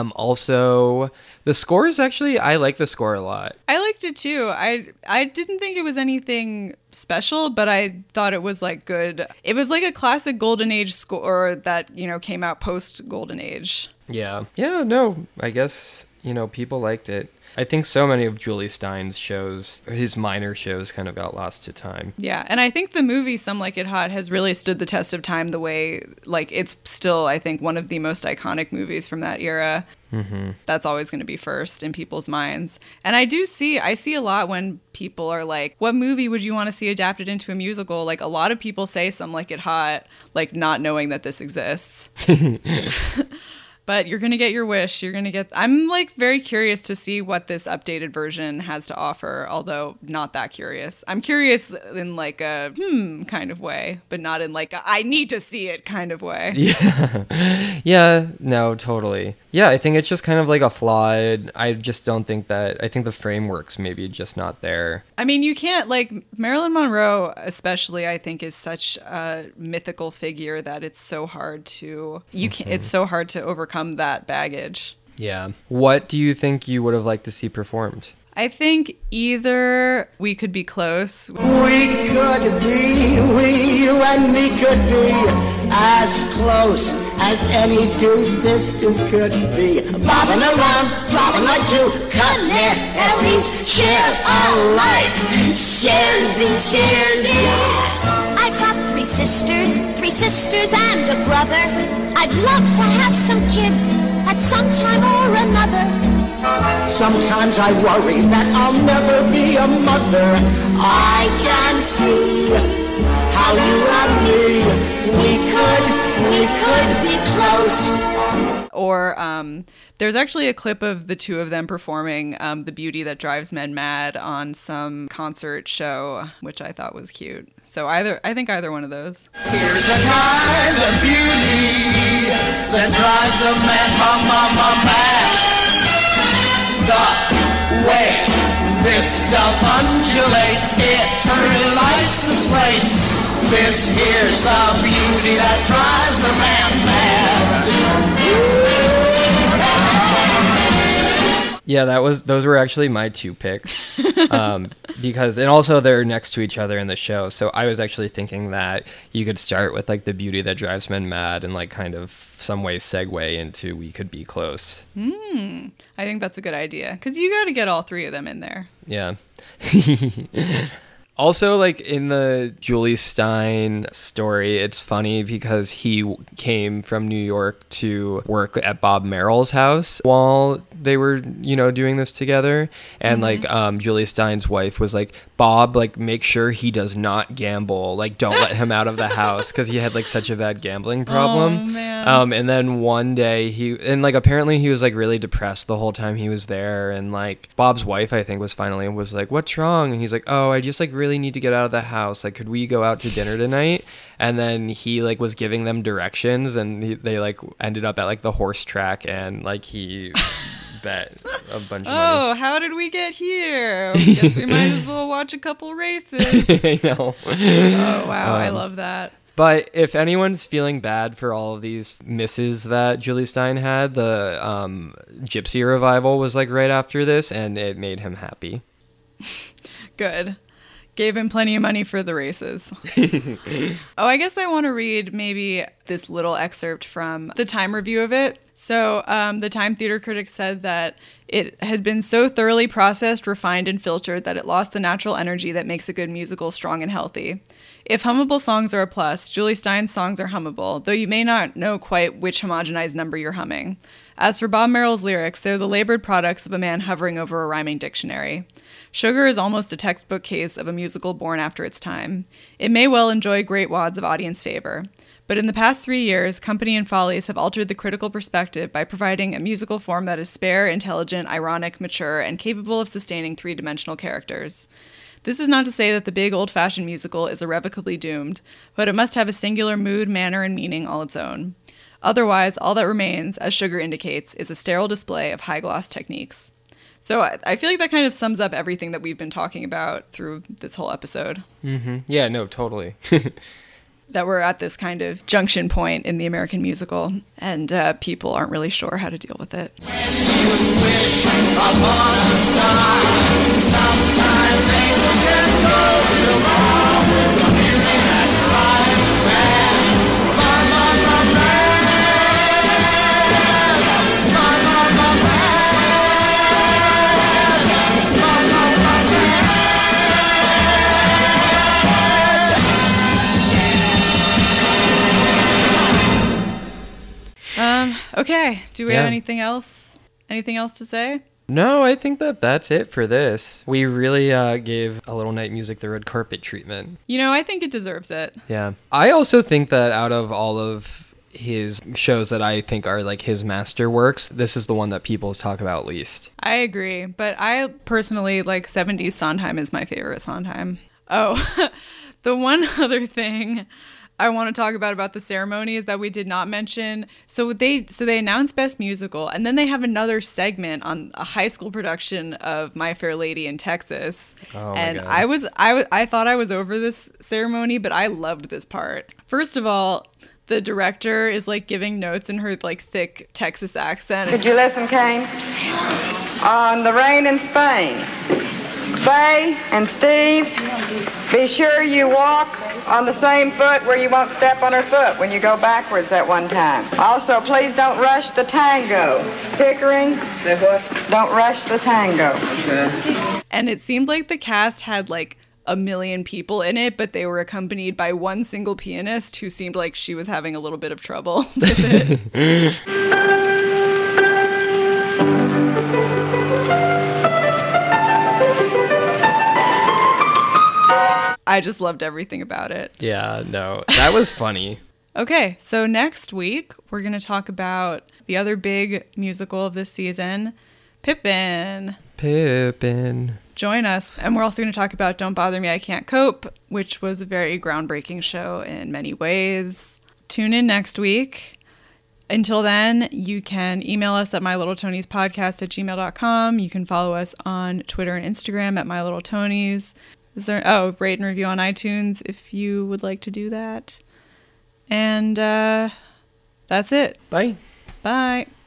S3: Also, the score is actually, I like the score a lot.
S2: I liked it too. I didn't think it was anything special, but I thought it was like good. It was like a classic Golden Age score that, you know, came out post Golden Age.
S3: Yeah. Yeah, no, I guess, you know, people liked it. I think so many of Julie Stein's shows, or his minor shows, kind of got lost to time.
S2: Yeah, and I think the movie Some Like It Hot has really stood the test of time the way, like, it's still, I think, one of the most iconic movies from that era.
S3: Mm-hmm.
S2: That's always going to be first in people's minds. And I see a lot when people are like, what movie would you want to see adapted into a musical? Like, a lot of people say Some Like It Hot, like, not knowing that this exists. But you're going to get your wish. I'm like very curious to see what this updated version has to offer, although not that curious. I'm curious in like a kind of way, but not in like a I need to see it kind of way.
S3: Yeah. Yeah, no, totally. Yeah, I think it's just kind of like a flawed, I just don't think that, I think the framework's maybe just not there.
S2: I mean, you can't, like, Marilyn Monroe especially, I think, is such a mythical figure that it's so hard to, it's so hard to overcome that baggage.
S3: Yeah. What do you think you would have liked to see performed?
S2: I think either We Could Be Close.
S17: We could be, you and me could be as close as any two sisters could be. Bobbing around, throbbing like two canaries, share alike, shares.
S18: I've got three sisters and a brother. I'd love to have some kids at some time or another.
S17: Sometimes I worry that I'll never be a mother. I can see how you and me, we could be close.
S2: Or there's actually a clip of the two of them performing The Beauty That Drives Men Mad on some concert show, which I thought was cute. So I think either one of those.
S17: Here's the kind of beauty that drives a man mad. The way this stuff undulates, it relights its plates. This here's the beauty that drives a man mad.
S3: Yeah, those were actually my two picks. Because, and also they're next to each other in the show. So I was actually thinking that you could start with like The Beauty That Drives Men Mad and like kind of some way segue into We Could Be Close.
S2: I think that's a good idea because you got to get all three of them in there.
S3: Yeah. Also, like in the Julie Stein story, it's funny because he came from New York to work at Bob Merrill's house while they were, doing this together. And like Julie Stein's wife was like, Bob, like, make sure he does not gamble. Like, don't let him out of the house, because he had like such a bad gambling problem.
S2: Oh, man.
S3: And then one day apparently he was like really depressed the whole time he was there. And like Bob's wife, I think, was like, what's wrong? And he's like, oh, I just like really need to get out of the house. Like, could we go out to dinner tonight? And then he like was giving them directions, and they like ended up at like the horse track, and like he bet a bunch of money.
S2: Oh, how did we get here? Guess we might as well watch a couple races.
S3: I know.
S2: Oh, wow. I love that.
S3: But if anyone's feeling bad for all of these misses that Julie Stein had, the Gypsy Revival was like right after this, and it made him happy.
S2: Good. Gave him plenty of money for the races. Oh, I guess I want to read maybe this little excerpt from the Time review of it. So the Time theater critic said that it had been so thoroughly processed, refined, and filtered that it lost the natural energy that makes a good musical strong and healthy. If hummable songs are a plus, Julie Stein's songs are hummable, though you may not know quite which homogenized number you're humming. As for Bob Merrill's lyrics, they're the labored products of a man hovering over a rhyming dictionary. Sugar is almost a textbook case of a musical born after its time. It may well enjoy great wads of audience favor. But in the past 3 years, Company and Follies have altered the critical perspective by providing a musical form that is spare, intelligent, ironic, mature, and capable of sustaining three-dimensional characters. This is not to say that the big old-fashioned musical is irrevocably doomed, but it must have a singular mood, manner, and meaning all its own. Otherwise, all that remains, as Sugar indicates, is a sterile display of high-gloss techniques. So I feel like that kind of sums up everything that we've been talking about through this whole episode.
S3: Mm-hmm. Yeah, no, totally.
S2: That we're at this kind of junction point in the American musical, and people aren't really sure how to deal with it.
S19: Sometimes angels can go too long with the feeling that drives man. La, la, la,
S2: Okay, do we have anything else to say?
S3: No, I think that's it for this. We really gave A Little Night Music the red carpet treatment.
S2: I think it deserves it.
S3: Yeah. I also think that out of all of his shows that I think are like his masterworks, this is the one that people talk about least.
S2: I agree, but I personally like 70s Sondheim is my favorite Sondheim. Oh, the one other thing I want to talk about the ceremony is that we did not mention. So they announced Best Musical, and then they have another segment on a high school production of My Fair Lady in Texas.
S3: Oh,
S2: and
S3: my God.
S2: I thought I was over this ceremony, but I loved this part. First of all, the director is like giving notes in her like thick Texas accent.
S20: Could you listen, Kane? On the rain in Spain. Faye and Steve, be sure you walk on the same foot where you won't step on her foot when you go backwards that one time. Also, please don't rush the tango. Pickering, say what? Don't rush the tango. Okay.
S2: And it seemed like the cast had like 1 million people in it, but they were accompanied by one single pianist who seemed like she was having a little bit of trouble with it. I just loved everything about it.
S3: Yeah, no, that was funny.
S2: Okay, so next week, we're going to talk about the other big musical of this season, Pippin. Join us. And we're also going to talk about Don't Bother Me, I Can't Cope, which was a very groundbreaking show in many ways. Tune in next week. Until then, you can email us at mylittletonyspodcast@gmail.com. You can follow us on Twitter and Instagram at mylittletonies. Rate and review on iTunes if you would like to do that. And that's it.
S3: Bye.
S2: Bye.